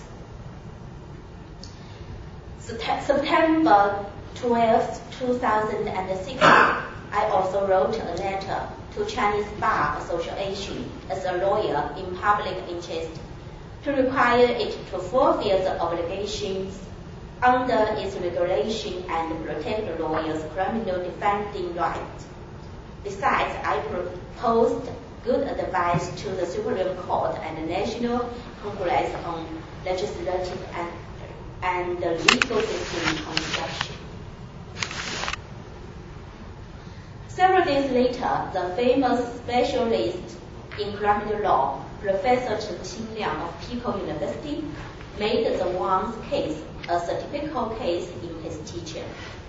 September twelfth, two thousand six, I also wrote a letter to Chinese Bar Association as a lawyer in public interest to require it to fulfill the obligations under its regulation and protect lawyers' criminal defending rights. Besides, I proposed good advice to the Supreme Court and the National Congress on legislative and, and the legal system construction. Several days later, the famous specialist in criminal law, Professor Chen Qingliang of Peking University, made the Wang's case as a typical case in his teaching.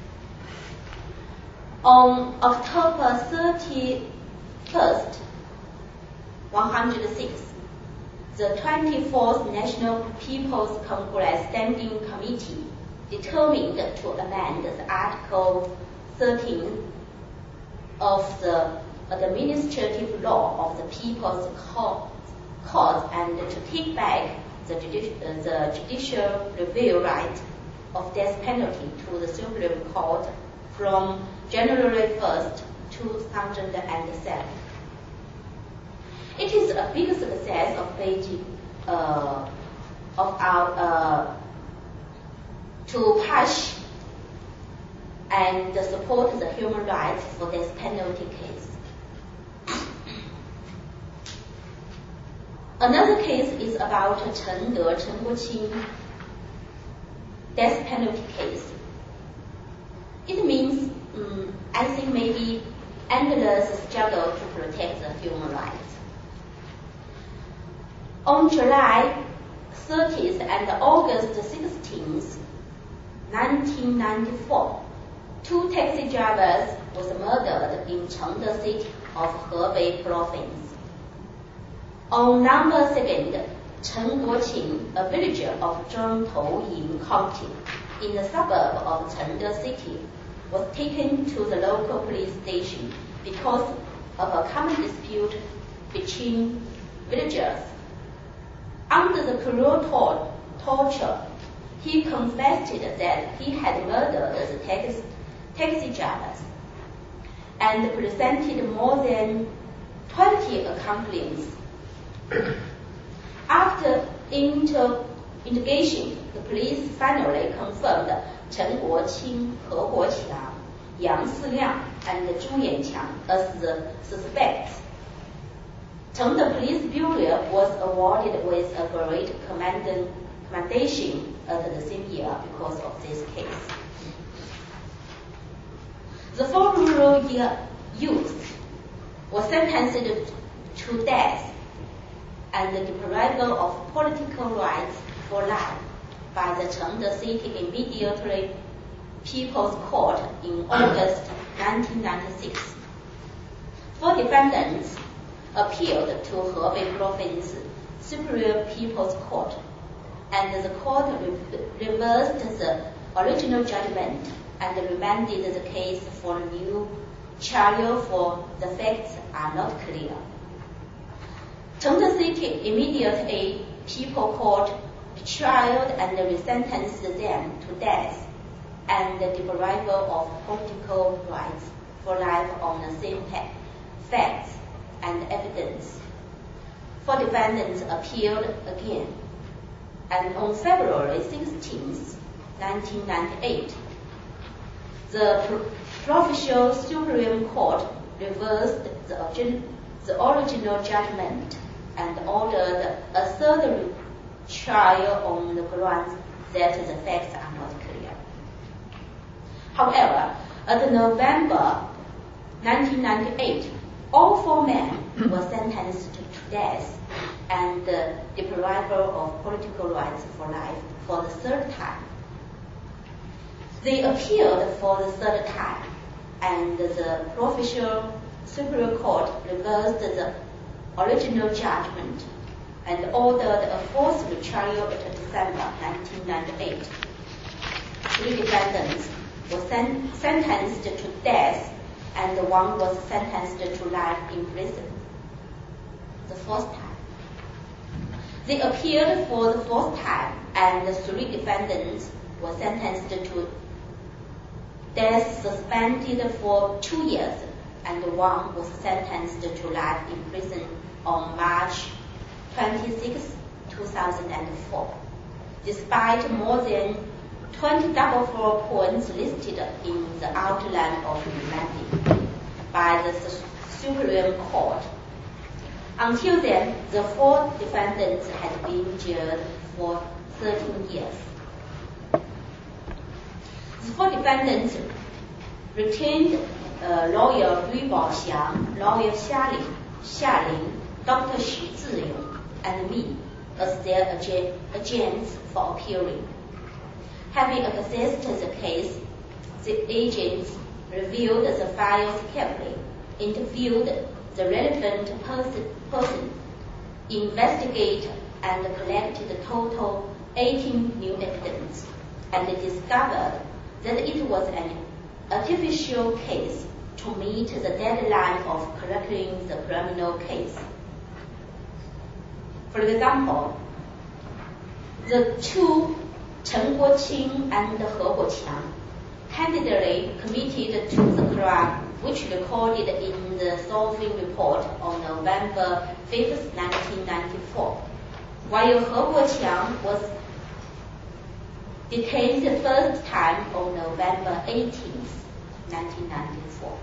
On October thirty-first, one hundred six, the twenty-fourth National People's Congress Standing Committee determined to amend the Article thirteen of the administrative law of the People's Court, court and to take back the, judici- uh, the judicial review right of death penalty to the Supreme Court from January first, two thousand seven. It is a big success of Beijing, uh, of our, uh, to push and support the human rights for this penalty case. Another case is about Chen De, Chen Guoqing death penalty case. It means, um, I think maybe endless struggle to protect the human rights. On July thirtieth and August sixteenth, nineteen ninety-four, two taxi drivers was murdered in Chengde city of Hebei province. On November second, Chen Guoqing, a villager of Zhangtouying County in the suburb of Chengde city, was taken to the local police station because of a common dispute between villagers. Under the cruel tor- torture, he confessed that he had murdered the taxi, taxi drivers and presented more than twenty accomplices. After inter- interrogation, the police finally confirmed Chen Guoqing, He Guoqiang, Yang Siliang, and Zhu Yanqiang as the suspects. Chengde Police Bureau was awarded with a great command- commendation at the same year because of this case. The four rural youths were sentenced to death and the deprivation of political rights for life by the Chengde City Immediate People's Court in August nineteen ninety-six. Four defendants appealed to Hebei Province Superior People's Court, and the court re- reversed the original judgment and remanded the case for a new trial for the facts are not clear. Chengde City Immediate People Court tried and resentenced them to death and the deprivation of political rights for life on the same facts and evidence. Four defendants appealed again, and on February sixteenth, nineteen ninety-eight, the Provincial Supreme Court reversed the, origin, the original judgment and ordered a third trial on the grounds that the facts are not clear. However, at November nineteen ninety-eight, all four men were sentenced to death and uh, deprived of political rights for life for the third time. They appealed for the third time, and the Provincial Superior Court reversed the original judgment and ordered a fourth retrial in December nineteen ninety-eight. Three defendants were sen- sentenced to death, and one was sentenced to life in prison. The fourth time. They appealed for the fourth time, and the three defendants were sentenced to death suspended for two years, and one was sentenced to life in prison on March twenty-sixth, two thousand four. Despite more than twenty double floor points listed in the outline of the landing by the Supreme Court. Until then, the four defendants had been jailed for thirteen years. The four defendants retained uh, lawyer Lui Baoxiang, lawyer Xia Ling, Xia Ling, Doctor Xu Ziyong, and me as their agents for appearing. Having assessed the case, the agents reviewed the files carefully, interviewed the relevant person, person investigated and collected a total eighteen new evidence, and discovered that it was an artificial case to meet the deadline of correcting the criminal case. For example, the two Chen Guoqing and He Guoqiang candidly committed to the crime which recorded in the solving report on November fifth, nineteen ninety-four, while He Guoqiang was detained the first time on November eighteenth, nineteen ninety-four.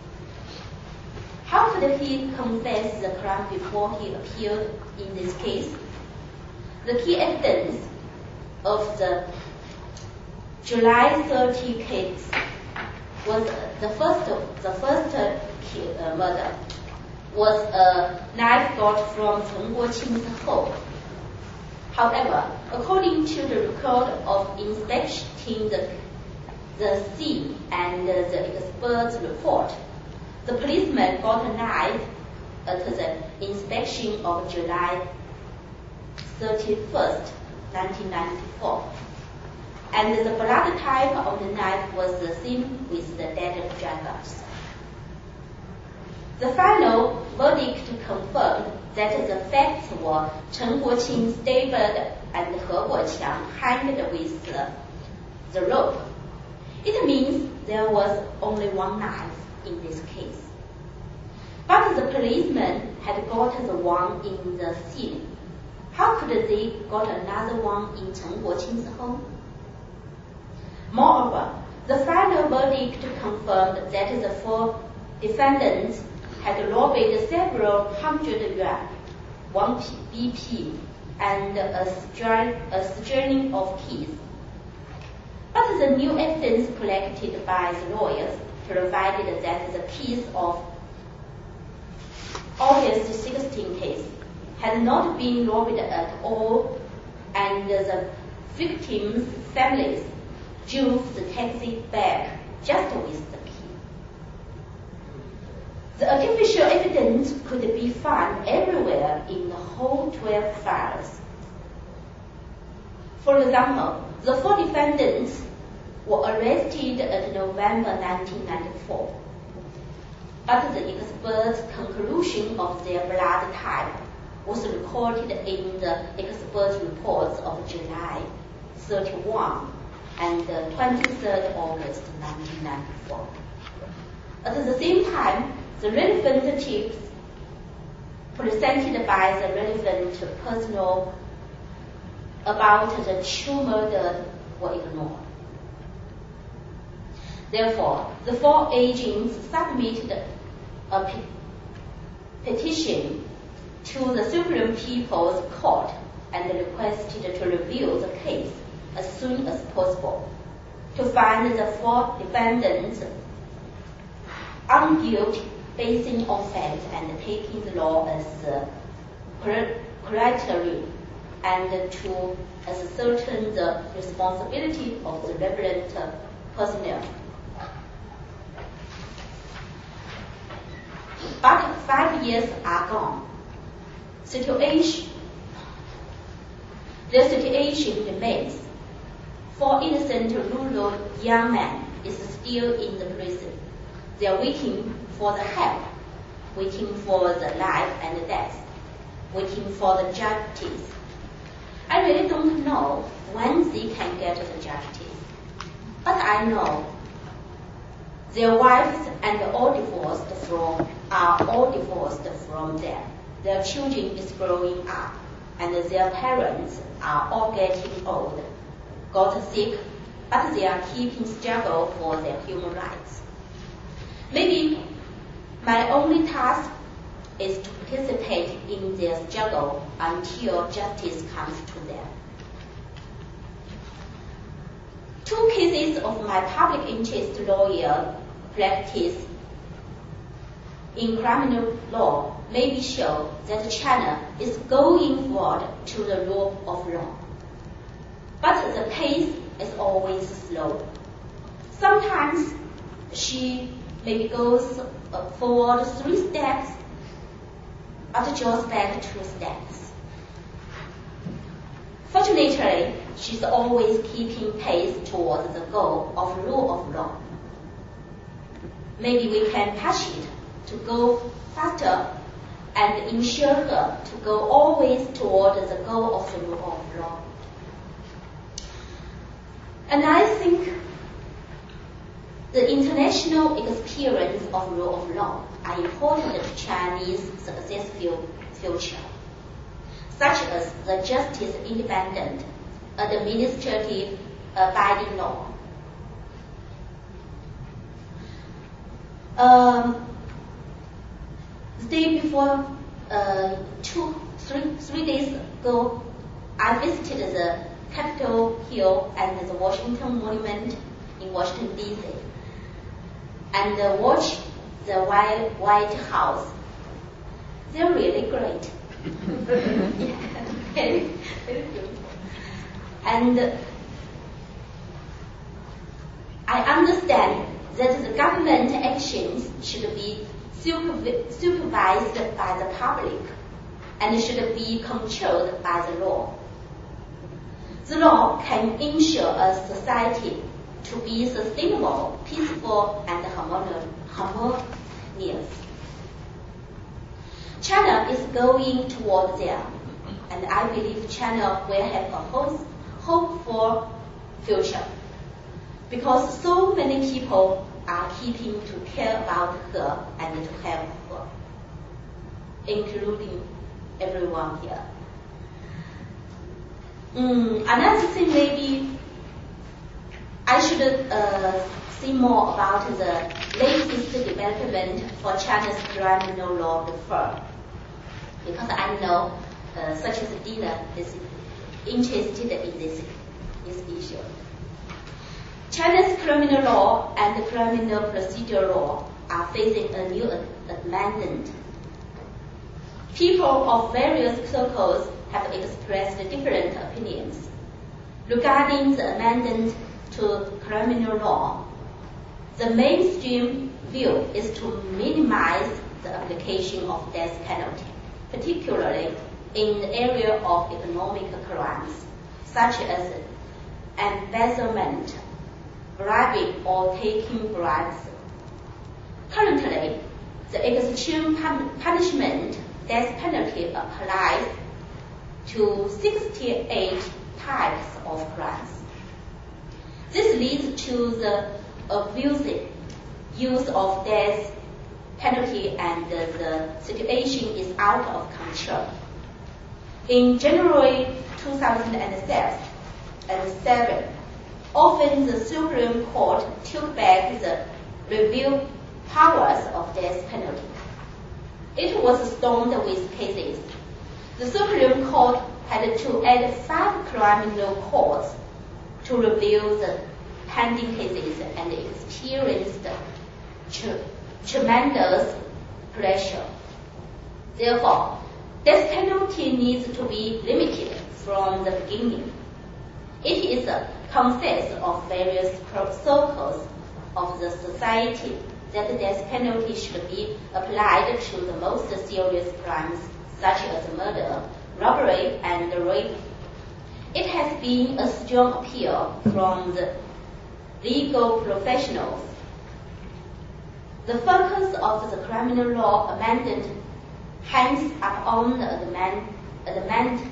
How could he confess the crime before he appeared in this case? The key evidence of the July thirtieth case was the first, the first uh, murder was a knife got from Chen Guoqing's home. However, according to the record of inspecting the, the scene and uh, the expert's report, the policeman got a knife at the inspection of July thirty-first, nineteen ninety-four, and the blood type of the knife was the same with the dead drivers. The final verdict confirmed that the facts were Chen Guoqing stabbed and He Guoqiang hanged with the, the rope. It means there was only one knife in this case. But the policeman had got the one in the scene. How could they got another one in Chen Guoqing's home? Moreover, the final verdict confirmed that the four defendants had lobbied several hundred yuan, one B P, and a string of keys. But the new evidence collected by the lawyers provided that the keys of August sixteenth case had not been lobbied at all, and the victims' families drove the taxi back just with the key. The artificial evidence could be found everywhere in the whole twelve files. For example, the four defendants were arrested at November nineteen ninety-four, but the expert's conclusion of their blood type was recorded in the expert reports of July thirty-first and twenty-third August nineteen ninety-four. At the same time, the relevant tips presented by the relevant personnel about the true murder were ignored. Therefore, the four agents submitted a pe- petition to the Supreme People's Court and requested to review the case as soon as possible to find the four defendants unguilty basing on facts and taking the law as a criterion, and to ascertain the responsibility of the relevant personnel. But five years are gone. Situation, the situation remains. Four innocent rural young men is still in the prison. They are waiting for the help, waiting for the life and death, waiting for the justice. I really don't know when they can get the justice, but I know their wives and all divorced from are all divorced from them. Their children is growing up, and their parents are all getting old, got sick, but they are keeping struggle for their human rights. Maybe my only task is to participate in their struggle until justice comes to them. Two cases of my public interest lawyer practice in criminal law maybe show that China is going forward to the rule of law. But the pace is always slow. Sometimes she maybe goes forward three steps, but draws back two steps. Fortunately, she's always keeping pace towards the goal of rule of law. Maybe we can push it to go faster and ensure her to go always toward the goal of the rule of law. And I think the international experience of rule of law are important to Chinese successful future, such as the justice independent, administrative abiding law. Um, the day before, uh, two, three, three days ago, I visited the Capitol Hill and the Washington Monument in Washington, D C, and uh, watched the White, White House. They're really great. Yeah, very, very good. And uh, I understand that the government actions should be supervi- supervised by the public and should be controlled by the law. The law can ensure a society to be sustainable, peaceful, and harmonious. China is going toward there, and I believe China will have a hope, hopeful future, because so many people are keeping to care about her and to help her, including everyone here. Mm, another thing, maybe I should uh, see more about the latest development for China's criminal law reform, because I know uh, such as Dina is interested in this, this issue. China's criminal law and criminal procedure law are facing a new amendment. People of various circles have expressed different opinions regarding the amendment to criminal law. The mainstream view is to minimize the application of death penalty, particularly in the area of economic crimes, such as embezzlement, bribing, or taking bribes. Currently, the extreme pun- punishment death penalty applies to sixty-eight types of crimes. This leads to the abusive use of death penalty, and the situation is out of control. In January two thousand seven, often the Supreme Court took back the review powers of death penalty. It was stormed with cases. The Supreme Court had to add five criminal courts to review the pending cases and experienced tr- tremendous pressure. Therefore, death penalty needs to be limited from the beginning. It is a consensus of various circles of the society that the death penalty should be applied to the most serious crimes such as murder, robbery, and rape. It has been a strong appeal from the legal professionals. The focus of the criminal law amendment hangs upon the amend, amend,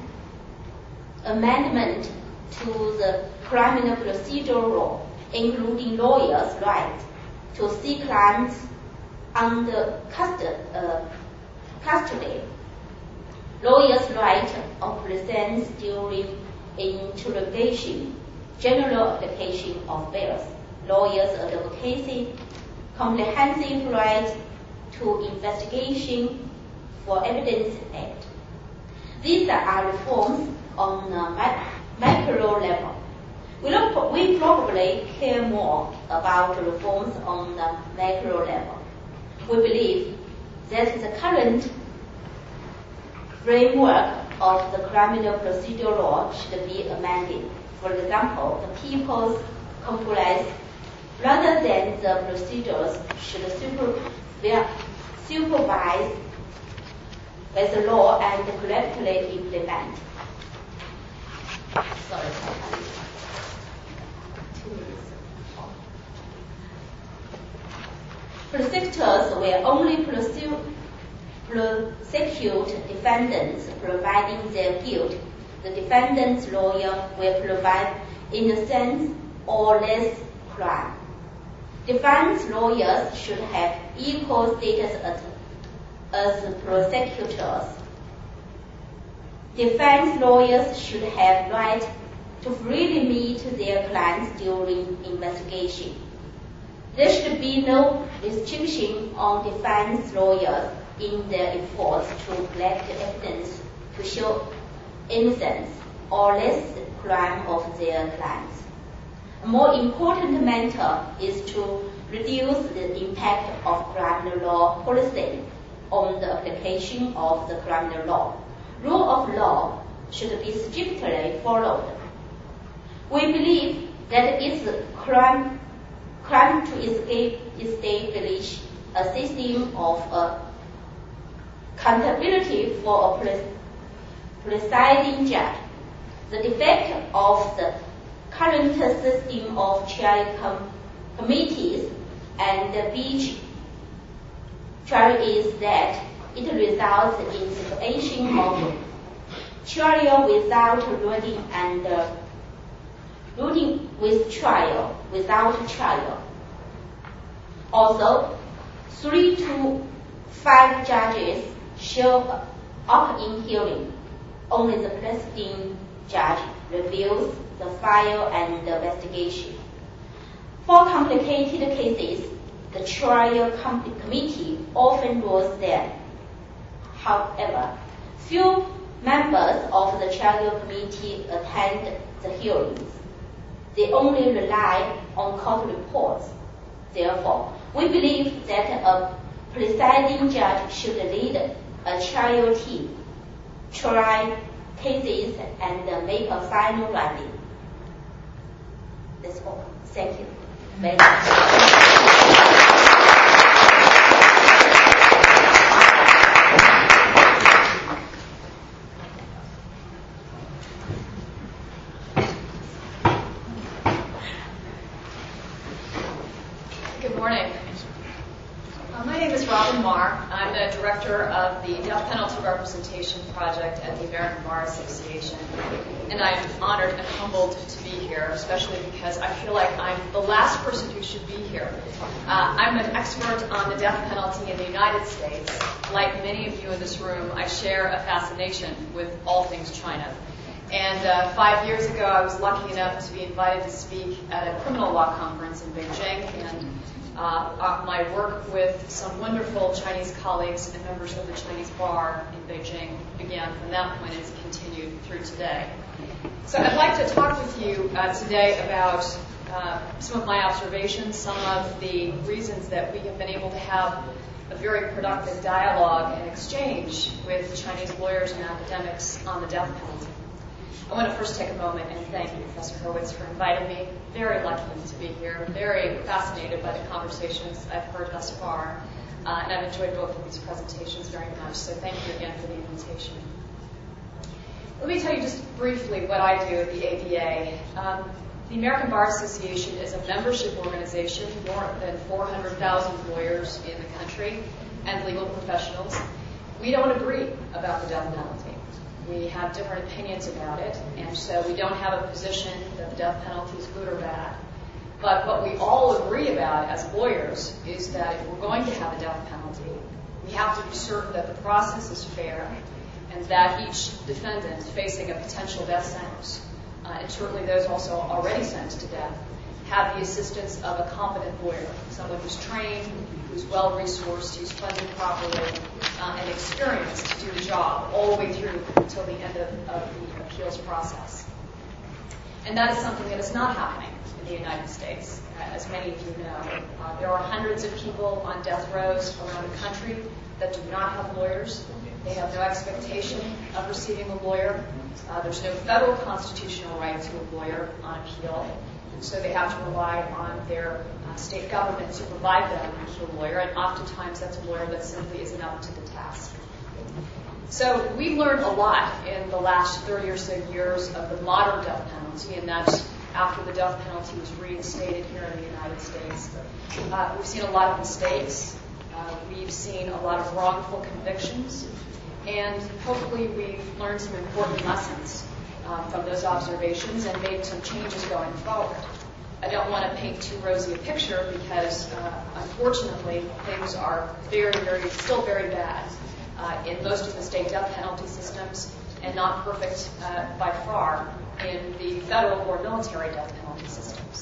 amendment to the criminal procedural law, including lawyers' right to see clients under custody, uh, custody, lawyers' right of presence during interrogation, general application of bails, lawyers' advocacy, comprehensive right to investigation for evidence act. These are reforms on a macro level. We, look, we probably care more about reforms on the macro level. We believe that the current framework of the criminal procedure law should be amended. For example, the people's compliance rather than the procedures should supervise with the law and correctly implement. Sorry. Prosecutors will only pursue, prosecute defendants providing their guilt. The defendant's lawyer will provide innocence or less crime. Defense lawyers should have equal status as, as prosecutors. Defense lawyers should have right to freely meet their clients during investigation. There should be no restriction on defense lawyers in their efforts to collect evidence to show innocence or less crime of their clients. A more important matter is to reduce the impact of criminal law policy on the application of the criminal law. Rule of law should be strictly followed. We believe that it's crime, crime to escape, establish a system of uh, accountability for a pre- presiding judge. The defect of the current system of trial com- committees and the beach trial is that it results in situation of trial without ruling and uh, ruling with trial without trial. Also, three to five judges show up in hearing. Only the presiding judge reviews the file and the investigation. For complicated cases, the trial com- committee often was there. However, few members of the trial committee attend the hearings. They only rely on court reports. Therefore, we believe that a presiding judge should lead a trial team, try cases, and make a final verdict. That's all. Thank you very much. Good morning. Uh, my name is Robin Marr. I'm the director of the Death Penalty Representation Project at the American Bar Association. And I'm honored and humbled to be here, especially because I feel like I'm the last person who should be here. Uh, I'm an expert on the death penalty in the United States. Like many of you in this room, I share a fascination with all things China. And uh, five years ago, I was lucky enough to be invited to speak at a criminal law conference in Beijing. And uh, uh, my work with some wonderful Chinese colleagues and members of the Chinese bar in Beijing began from that point and has continued through today. So I'd like to talk with you uh, today about uh, some of my observations, some of the reasons that we have been able to have a very productive dialogue and exchange with Chinese lawyers and academics on the death penalty. I want to first take a moment and thank you, Professor Hurwitz, for inviting me. Very lucky to be here. Very fascinated by the conversations I've heard thus far. Uh, and I've enjoyed both of these presentations very much. So thank you again for the invitation. Let me tell you just briefly what I do at the A B A. Um, the American Bar Association is a membership organization, more than four hundred thousand lawyers in the country and legal professionals. We don't agree about the death penalty. We have different opinions about it, and so we don't have a position that the death penalty is good or bad. But what we all agree about as lawyers is that if we're going to have a death penalty, we have to be certain that the process is fair and that each defendant facing a potential death sentence uh, and certainly those also already sentenced to death, have the assistance of a competent lawyer, someone who's trained, who's well-resourced, who's funded properly, uh, and experienced to do the job all the way through until the end of, of the appeals process. And that is something that is not happening in the United States, uh, as many of you know. Uh, there are hundreds of people on death rows around the country that do not have lawyers. They have no expectation of receiving a lawyer. Uh, there's no federal constitutional right to a lawyer on appeal. So they have to rely on their uh, state government to provide them with a lawyer, and oftentimes that's a lawyer that simply isn't up to the task. So we've learned a lot in the last thirty or so years of the modern death penalty, and that's after the death penalty was reinstated here in the United States. Uh, we've seen a lot of mistakes. Uh, we've seen a lot of wrongful convictions, and hopefully we've learned some important lessons Um, from those observations and made some changes going forward. I don't want to paint too rosy a picture because, uh, unfortunately, things are very, very, still very bad uh, in most of the state death penalty systems and not perfect uh, by far in the federal or military death penalty systems.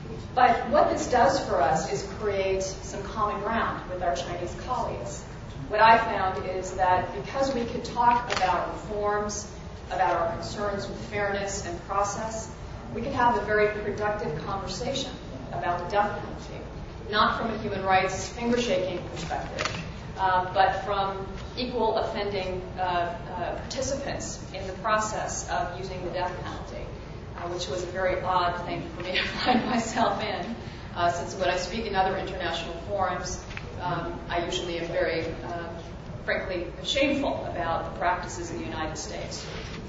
But what this does for us is create some common ground with our Chinese colleagues. What I found is that because we could talk about reforms, about our concerns with fairness and process, we can have a very productive conversation about the death penalty, not from a human rights finger-shaking perspective, uh, but from equal offending uh, uh, participants in the process of using the death penalty, uh, which was a very odd thing for me to find myself in, uh, since when I speak in other international forums, um, I usually am very, uh, frankly, shameful about the practices in the United States.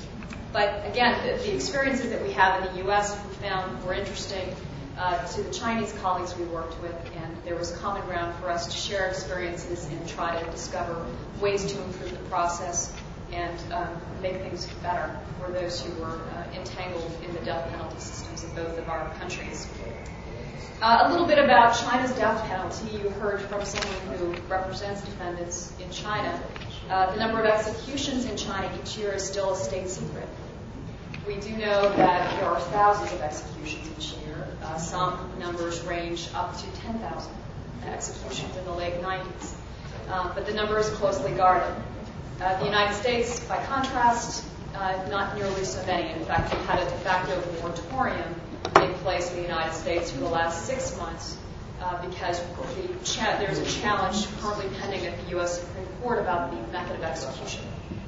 But again, the, the experiences that we have in the U S we found were interesting uh, to the Chinese colleagues we worked with, and there was common ground for us to share experiences and try to discover ways to improve the process and um, make things better for those who were uh, entangled in the death penalty systems of both of our countries. Uh, a little bit about China's death penalty. You heard from someone who represents defendants in China. Uh, the number of executions in China each year is still a state secret. We do know that there are thousands of executions each year. Uh, some numbers range up to ten thousand executions in the late nineties. Uh, but the number is closely guarded. Uh, the United States, by contrast, uh, not nearly so many. In fact, we had a de facto moratorium in place in the United States for the last six months uh, because the cha- there's a challenge currently pending at the U S Supreme Court about the method of execution.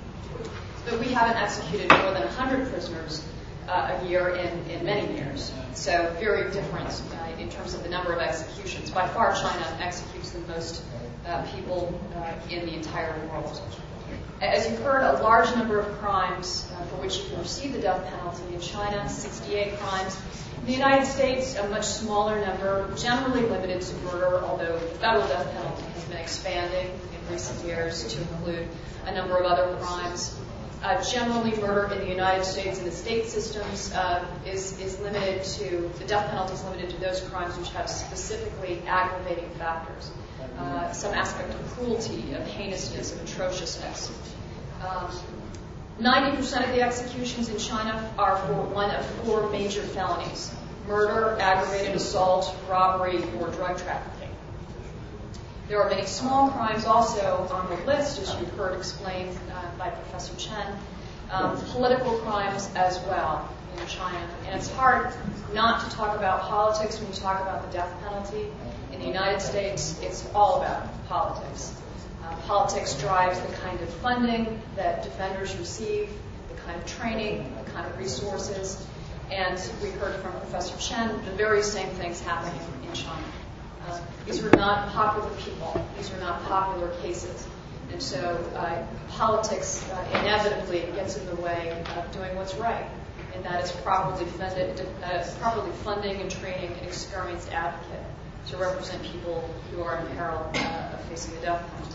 But we haven't executed more than one hundred prisoners uh, a year in, in many years. So very different uh, in terms of the number of executions. By far, China executes the most uh, people uh, in the entire world. As you've heard, a large number of crimes uh, for which you can receive the death penalty in China, sixty-eight crimes. In the United States, a much smaller number, generally limited to murder, although the federal death penalty has been expanding in recent years to include a number of other crimes. Uh, generally, murder in the United States and the state systems uh, is, is limited to, the death penalty is limited to those crimes which have specifically aggravating factors. Uh, some aspect of cruelty, of heinousness, of atrociousness. Um, ninety percent of the executions in China are for one of four major felonies: murder, aggravated assault, robbery, or drug trafficking. There are many small crimes also on the list, as you've heard explained uh, by Professor Chen, um, political crimes as well in China. And it's hard not to talk about politics when you talk about the death penalty. In the United States, it's all about politics. Uh, politics drives the kind of funding that defenders receive, the kind of training, the kind of resources. And we heard from Professor Chen the very same things happening in China. Uh, these are not popular people. These are not popular cases. And so uh, politics uh, inevitably gets in the way of doing what's right, and that is properly funded, uh, properly funding and training an experienced advocate to represent people who are in peril uh, of facing the death penalty.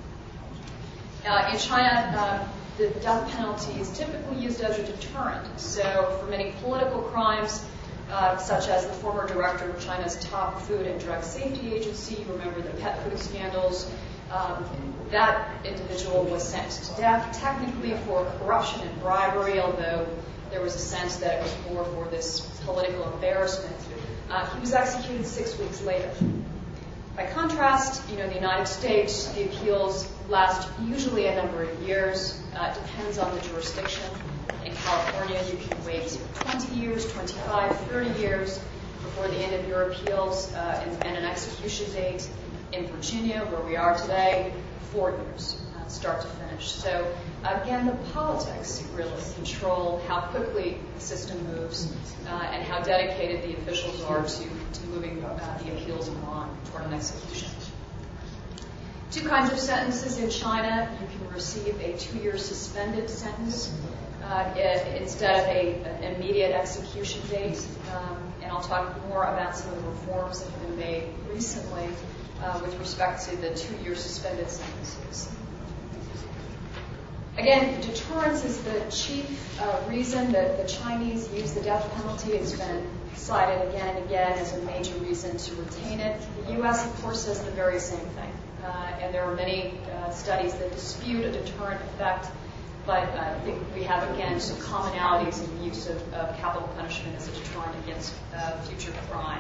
Uh, in China, uh, the death penalty is typically used as a deterrent. So for many political crimes, uh, such as the former director of China's top food and drug safety agency, you remember the pet food scandals, um, that individual was sentenced to death, technically for corruption and bribery, although there was a sense that it was more for this political embarrassment. Uh, he was executed six weeks later. By contrast, you know, in the United States, the appeals last usually a number of years. Uh, it depends on the jurisdiction. In California, you can wait twenty years, twenty-five, thirty years before the end of your appeals uh, and, and an execution date. In Virginia, where we are today, four years, uh, start to finish. So again, the politics really control how quickly the system moves uh, and how dedicated the officials are to, to moving uh, the appeals along toward an execution. Two kinds of sentences in China. You can receive a two-year suspended sentence uh, instead of a, an immediate execution date. Um, and I'll talk more about some of the reforms that have been made recently uh, with respect to the two-year suspended sentences. Again, deterrence is the chief uh, reason that the Chinese use the death penalty. It's been cited again and again as a major reason to retain it. The U S, of course, says the very same thing. Uh, and there are many uh, studies that dispute a deterrent effect, but uh, I think we have, again, some commonalities in the use of, of capital punishment as a deterrent against uh, future crime.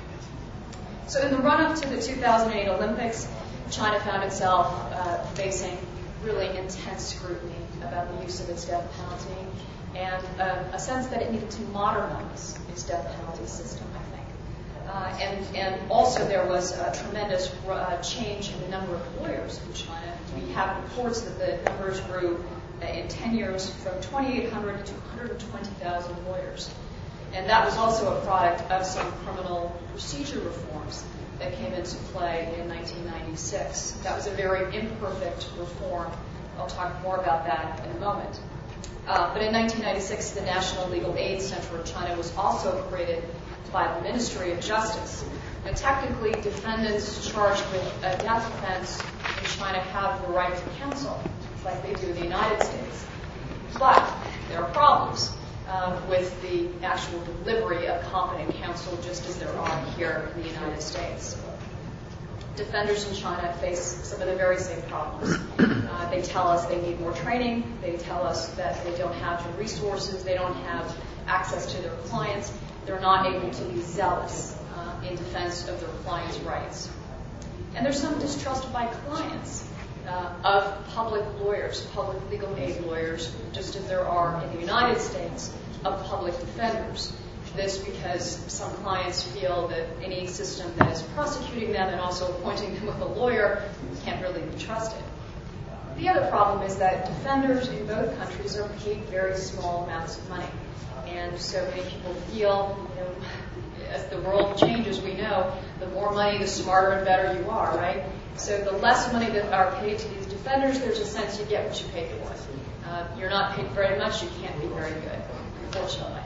So in the run-up to the two thousand eight Olympics, China found itself uh, facing really intense scrutiny about the use of its death penalty and uh, a sense that it needed to modernize its death penalty system, I think. Uh, and, and also there was a tremendous uh, change in the number of lawyers in China. We have reports that the numbers grew uh, in ten years from twenty-eight hundred to one hundred twenty thousand lawyers. And that was also a product of some criminal procedure reforms that came into play in nineteen ninety-six. That was a very imperfect reform. I'll talk more about that in a moment. Uh, but in nineteen ninety-six, the National Legal Aid Center of China was also created by the Ministry of Justice. Now, technically, defendants charged with a death offense in China have the right to counsel, like they do in the United States. But there are problems uh, with the actual delivery of competent counsel, just as there are here in the United States. Defenders in China face some of the very same problems. Uh, they tell us they need more training. They tell us that they don't have the resources. They don't have access to their clients. They're not able to be zealous uh, in defense of their clients' rights. And there's some distrust by clients uh, of public lawyers, public legal aid lawyers, just as there are in the United States of public defenders. This because some clients feel that any system that is prosecuting them and also appointing them with a lawyer can't really be trusted. The other problem is that defenders in both countries are paid very small amounts of money. And so many people feel, you know, as the world changes, we know, the more money, the smarter and better you are, right? So the less money that are paid to these defenders, there's a sense you get what you pay for. Uh, you're not paid very much, you can't be very good, unfortunately.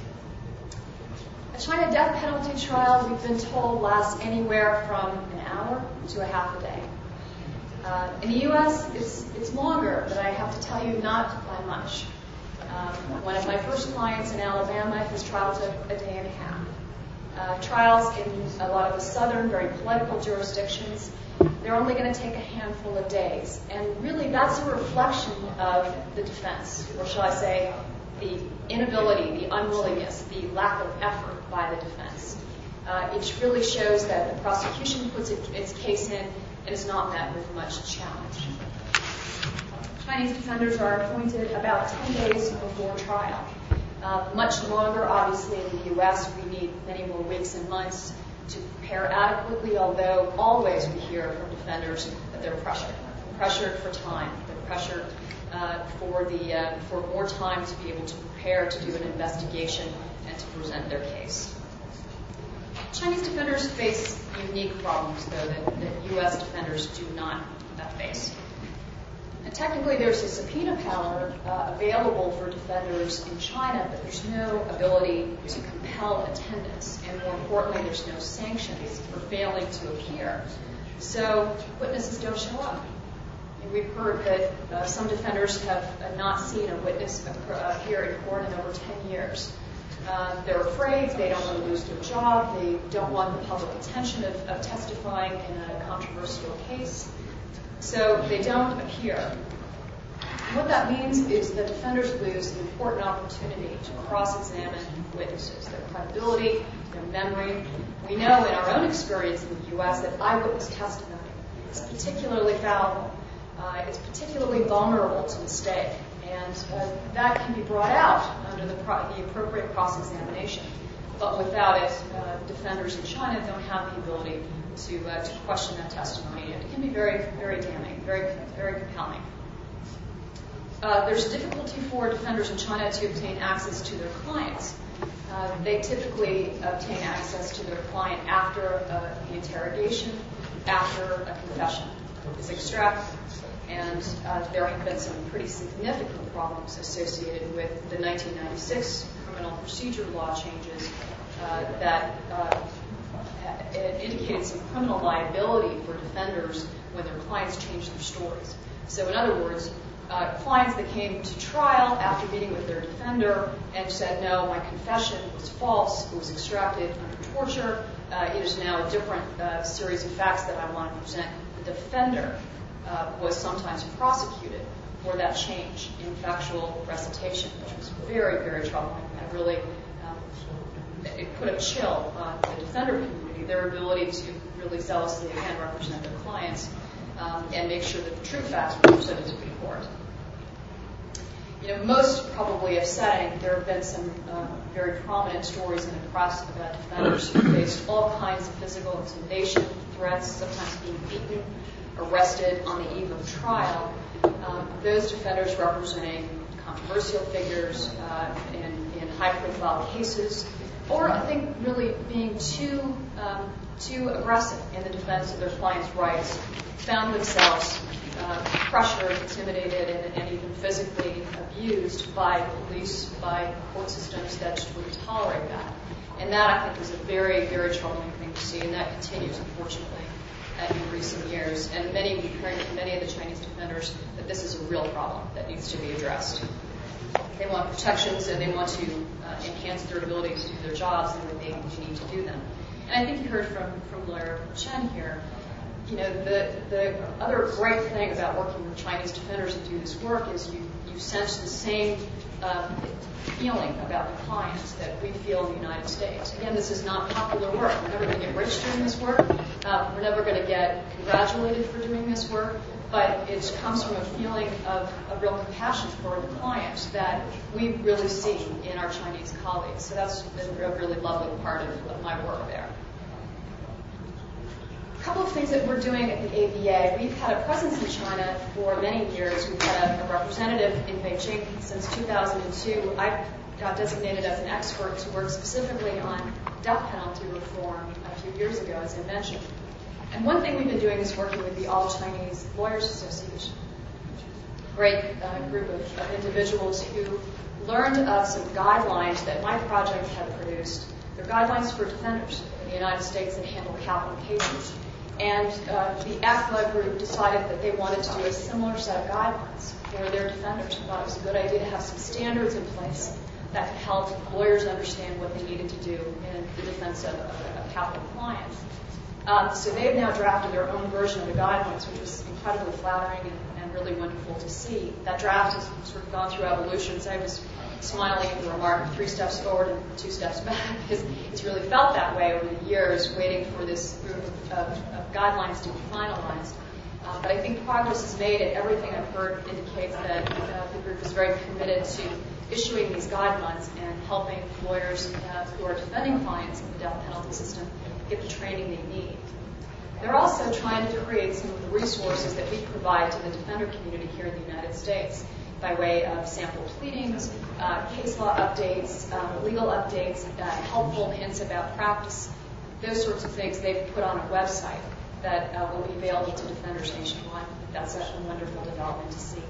A China death penalty trial, we've been told, lasts anywhere from an hour to a half a day. Uh, in the U S, it's, it's longer, but I have to tell you, not by much. Um, one of my first clients in Alabama, his trial took a day and a half. Uh, trials in a lot of the southern, very political jurisdictions, they're only going to take a handful of days. And really, that's a reflection of the defense, or shall I say, the inability, the unwillingness, the lack of effort by the defense. Uh, it really shows that the prosecution puts it, its case in and is not met with much challenge. Chinese defenders are appointed about ten days before trial. Uh, much longer, obviously, in the U S. We need many more weeks and months to prepare adequately, although always we hear from defenders that they're pressured. They're pressured for time. They're pressured uh, for, the, uh, for more time to be able to prepare to do an investigation and to present their case. Chinese defenders face unique problems, though, that, that U S defenders do not uh, face. And technically, there's a subpoena power uh, available for defenders in China, but there's no ability to compel attendance. And more importantly, there's no sanctions for failing to appear. So witnesses don't show up. And we've heard that uh, some defenders have uh, not seen a witness appear in court in over ten years. Uh, they're afraid, they don't want to lose their job, they don't want the public attention of, of testifying in a controversial case. So they don't appear. what that means is that defenders lose an important opportunity to cross-examine witnesses, their credibility, their memory. We know in our own experience in the U S that eyewitness testimony is particularly fallible. Uh, it's particularly vulnerable to mistake, and uh, that can be brought out under the, pro- the appropriate cross-examination. But without it, uh, defenders in China don't have the ability to, uh, to question that testimony. And it can be very, very damning, very, very compelling. Uh, there's difficulty for defenders in China to obtain access to their clients. Uh, they typically obtain access to their client after uh, the interrogation, after a confession is extracted. And uh, there have been some pretty significant problems associated with the nineteen ninety-six criminal procedure law changes uh, that uh, indicated some criminal liability for defenders when their clients changed their stories. So in other words, uh, clients that came to trial after meeting with their defender and said, no, my confession was false, it was extracted under torture, uh, it is now a different uh, series of facts that I want to present. The defender uh, was sometimes prosecuted for that change in factual recitation, which was very, very troubling. And really, um, it put a chill on the defender community, their ability to really zealously, again, represent their clients um, and make sure that the true facts were presented to the court. You know, most probably upsetting, there have been some uh, very prominent stories in the press about defenders who faced all kinds of physical intimidation, threats, sometimes being beaten, arrested on the eve of trial. Um, those defenders representing controversial figures uh, in, in high-profile cases, or I think really being too um, too aggressive in the defense of their clients' rights, found themselves uh, pressured, intimidated, and, and even physically abused by police, by court systems that just wouldn't tolerate that. And that, I think, is a very, very troubling thing to see, and that continues, unfortunately, uh, in recent years. And many, we've heard from many of the Chinese defenders that this is a real problem that needs to be addressed. They want protections, and they want to uh, enhance their ability to do their jobs, and they, they need to do them. And I think you heard from, from Lawyer Chen here, you know, the, the other great thing about working with Chinese defenders to do this work is you, you sense the same um, feeling about the clients that we feel in the United States. Again, this is not popular work. We're never going to get rich doing this work. Um, we're never going to get congratulated for doing this work. But it comes from a feeling of a real compassion for the clients that we really see in our Chinese colleagues. So that's been a really lovely part of, of my work there. A couple of things that we're doing at the A B A. We've had a presence in China for many years. We've had a, a representative in Beijing since two thousand two. I got designated as an expert to work specifically on death penalty reform a few years ago, as I mentioned. And one thing we've been doing is working with the All Chinese Lawyers Association, a great uh, group of, of individuals who learned of some guidelines that my project had produced. They're guidelines for defenders in the United States that handle capital cases. And uh, the A C L A group decided that they wanted to do a similar set of guidelines for their defenders. I thought it was a good idea to have some standards in place that could help lawyers understand what they needed to do in the defense of, of, of capital clients. Um, so they've now drafted their own version of the guidelines, which was incredibly flattering and, and really wonderful to see. That draft has sort of gone through evolutions. I was smiling at the remark, three steps forward and two steps back, because it's really felt that way over the years, waiting for this group of, of, of guidelines to be finalized. Uh, but I think progress is made, and everything I've heard indicates that uh, the group is very committed to issuing these guidelines and helping lawyers uh, who are defending clients in the death penalty system get the training they need. They're also trying to create some of the resources that we provide to the defender community here in the United States by way of sample pleadings, uh, case law updates, um, legal updates, uh, helpful hints about practice, those sorts of things they've put on a website that uh, will be available to defenders nationwide. That's a wonderful development to see.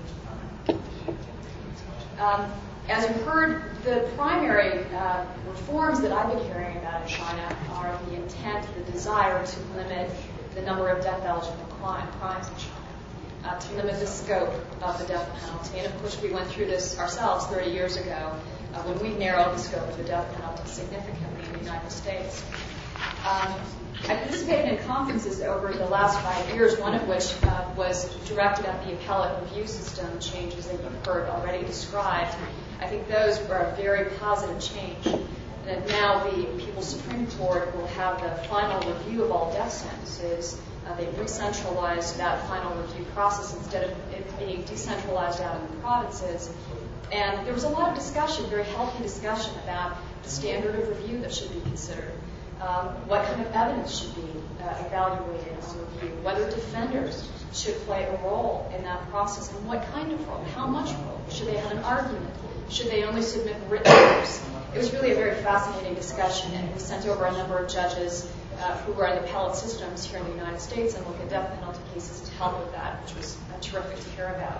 Um, As you heard, the primary uh, reforms that I've been hearing about in China are the intent, the desire to limit the number of death-eligible crimes in China, uh, to limit the scope of the death penalty. And of course, we went through this ourselves thirty years ago uh, when we narrowed the scope of the death penalty significantly in the United States. Um, I participated in conferences over the last five years, one of which uh, was directed at the appellate review system changes that you've heard already described. I think those were a very positive change. And now the People's Supreme Court will have the final review of all death sentences. Uh, they've re-centralized that final review process instead of it being decentralized out in the provinces. And there was a lot of discussion, very healthy discussion, about the standard of review that should be considered, um, what kind of evidence should be uh, evaluated on review, whether defenders should play a role in that process, and what kind of role, how much role. Should they have an argument? Should they only submit written letters? It was really a very fascinating discussion, and we sent over a number of judges uh, who were in the appellate systems here in the United States and look at death penalty cases to help with that, which was uh, terrific to hear about.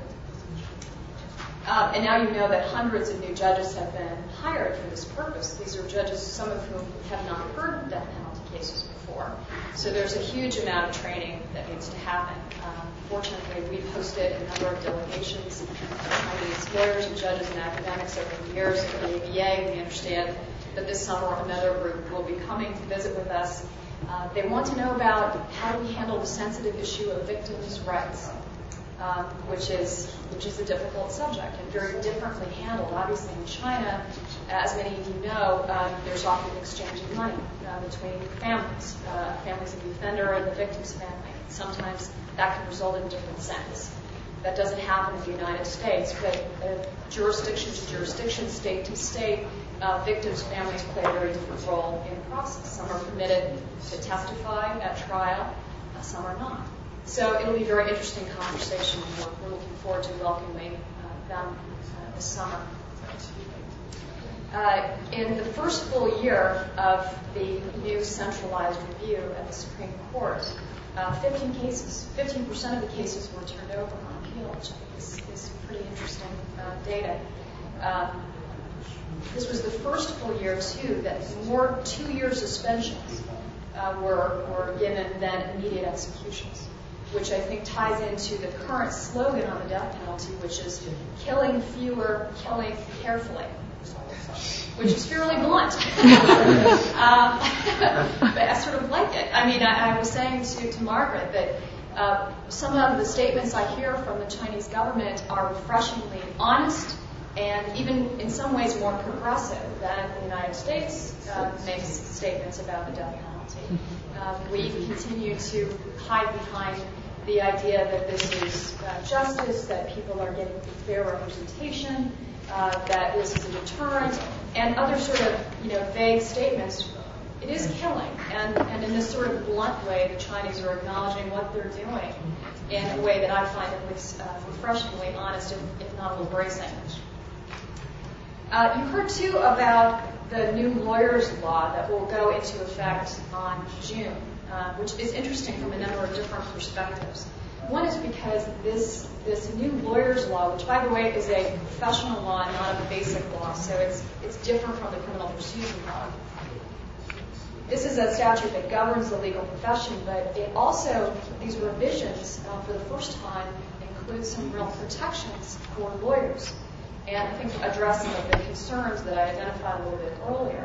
Um, and now you know that hundreds of new judges have been hired for this purpose. These are judges, some of whom have not heard of death penalty cases before. So there's a huge amount of training that needs to happen. Um, fortunately, we've hosted a number of delegations of Chinese lawyers and judges and academics over the years at the A B A. We understand that this summer another group will be coming to visit with us. Uh, they want to know about how do we handle the sensitive issue of victims' rights. Um, which is which is a difficult subject and very differently handled. Obviously, in China, as many of you know, um, there's often exchanging money uh, between families, uh, families of the offender and the victim's family. Sometimes that can result in a different sentence. That doesn't happen in the United States, but uh, jurisdiction to jurisdiction, state to state, uh, victims' families play a very different role in the process. Some are permitted to testify at trial, uh, some are not. So it'll be a very interesting conversation. We're, we're looking forward to welcoming uh, them uh, this summer. Uh, in the first full year of the new centralized review at the Supreme Court, uh, fifteen cases, fifteen percent of the cases were turned over on appeal, which I think is, is pretty interesting uh, data. Um, this was the first full year, too, that more two-year suspensions uh, were, were given than immediate executions, which I think ties into the current slogan on the death penalty, which is killing fewer, killing carefully, which is fairly blunt. um, but I sort of like it. I mean, I, I was saying to, to Margaret that uh, some of the statements I hear from the Chinese government are refreshingly honest and even in some ways more progressive than the United States uh, makes statements about the death penalty. Uh, we continue to hide behind the idea that this is uh, justice, that people are getting fair representation, uh, that this is a deterrent, and other sort of, you know, vague statements. It is killing, and, and in this sort of blunt way, the Chinese are acknowledging what they're doing in a way that I find at least uh, refreshingly honest, if, if not a little bracing. Uh, you heard, too, about the new lawyers' law that will go into effect on June. Uh, which is interesting from a number of different perspectives. One is because this this new lawyer's law, which, by the way, is a professional law, not a basic law, so it's it's different from the criminal procedure law. This is a statute that governs the legal profession, but it also, these revisions, uh, for the first time, include some real protections for lawyers, and I think address some of the concerns that I identified a little bit earlier.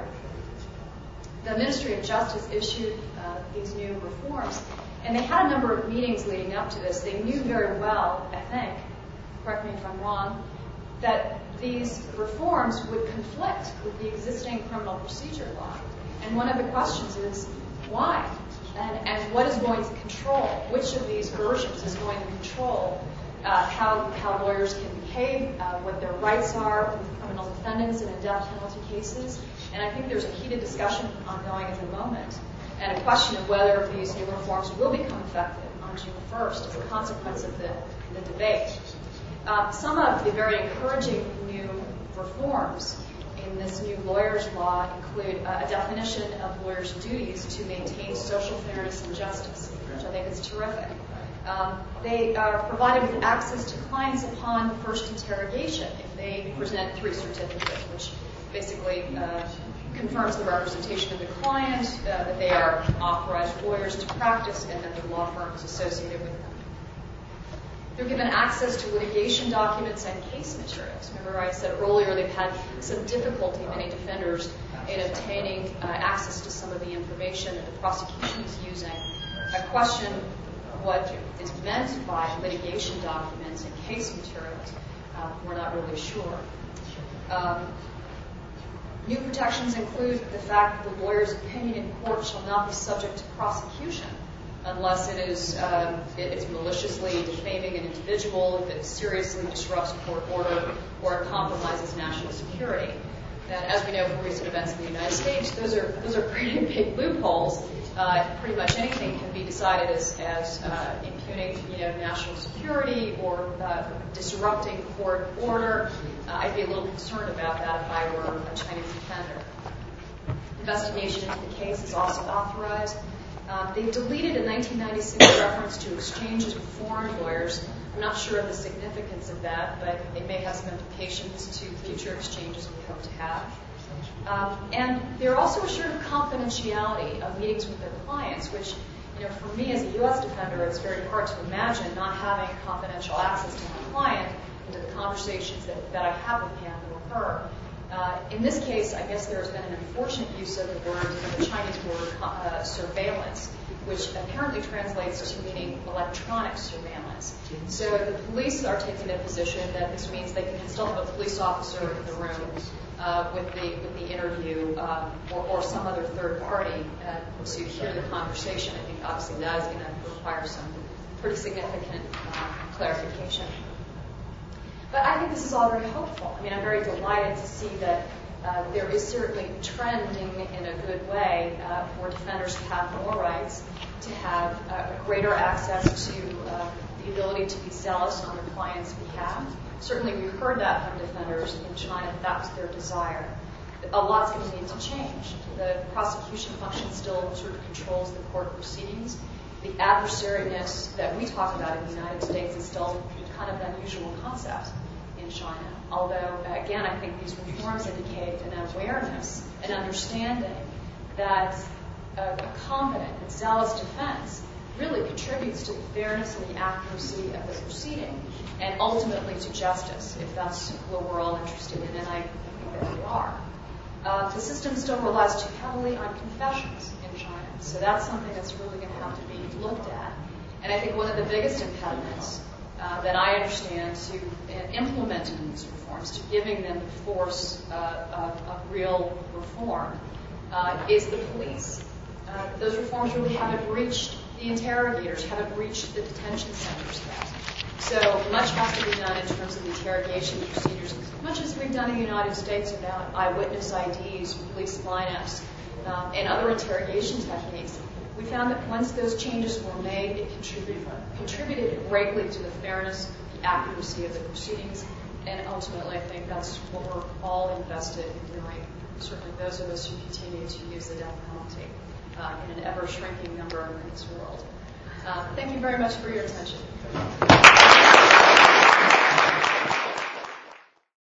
The Ministry of Justice issued uh, these new reforms, and they had a number of meetings leading up to this. They knew very well, I think, correct me if I'm wrong, that these reforms would conflict with the existing criminal procedure law. And one of the questions is, why? And, and what is going to control? Which of these versions is going to control uh, how, how lawyers can behave, uh, what their rights are with criminal defendants in death penalty cases? And I think there's a heated discussion ongoing at the moment, and a question of whether these new reforms will become effective on June first as a consequence of the, the debate. Uh, some of the very encouraging new reforms in this new lawyers' law include uh, a definition of lawyers' duties to maintain social fairness and justice, which I think is terrific. Um, they are provided with access to clients upon the first interrogation if they present three certificates, which basically uh, confirms the representation of the client, uh, that they are authorized lawyers to practice, and that the law firm is associated with them. They're given access to litigation documents and case materials. Remember I said earlier they've had some difficulty, many defenders, in obtaining uh, access to some of the information that the prosecution is using. I question what is meant by litigation documents and case materials. Uh, we're not really sure. Um, new protections include the fact that the lawyer's opinion in court shall not be subject to prosecution unless it is um, it is maliciously defaming an individual, if it seriously disrupts court order, or it compromises national security. And as we know from recent events in the United States, those are those are pretty big loopholes. Uh, pretty much anything can be decided as, as uh, impugning, you know, national security or uh, disrupting court order. Uh, I'd be a little concerned about that if I were a Chinese defender. Investigation into the case is also authorized. Um, they've deleted a nineteen ninety-six reference to exchanges with foreign lawyers. I'm not sure of the significance of that, but it may have some implications to future exchanges we hope to have. Um, and they're also assured of confidentiality of meetings with their clients, which, you know, for me as a U S defender, it's very hard to imagine not having confidential access to my client and to the conversations that, that I have with him or her. Uh, in this case, I guess there's been an unfortunate use of the word, the Chinese word, uh, surveillance, which apparently translates to meaning electronic surveillance. So the police are taking a position that this means they can still have a police officer in the room uh, with the with the interview uh, or, or some other third party uh, to hear the conversation. I think obviously that is going to require some pretty significant uh, clarification. But I think this is all very hopeful. I mean, I'm very delighted to see that uh, there is certainly trending in a good way uh, for defenders to have more rights, to have uh, greater access to uh, the ability to be zealous on their client's behalf. Certainly we've heard that from defenders in China, that that was their desire. A lot's going to need to change. The prosecution function still sort of controls the court proceedings. The adversariness that we talk about in the United States is still kind of an unusual concept in China. Although, again, I think these reforms indicate an awareness, an understanding that a, a competent and zealous defense really contributes to the fairness and the accuracy of the proceeding and ultimately to justice, if that's what we're all interested in, and I think that we are. Uh, the system still relies too heavily on confessions in China, so that's something that's really going to have to be looked at. And I think one of the biggest impediments uh, that I understand to uh, implementing these reforms, to giving them the force uh, of, of real reform, uh, is the police. Uh, those reforms really haven't reached the interrogators, haven't reached the detention centers yet. So much has to be done in terms of the interrogation procedures, much as we've done in the United States about eyewitness I Ds, police lineups, um, and other interrogation techniques. We found that once those changes were made, it contributed, contributed greatly to the fairness, the accuracy of the proceedings, and ultimately I think that's what we're all invested in doing, certainly those of us who continue to use the death penalty uh, in an ever-shrinking number in this world. Uh, thank you very much for your attention.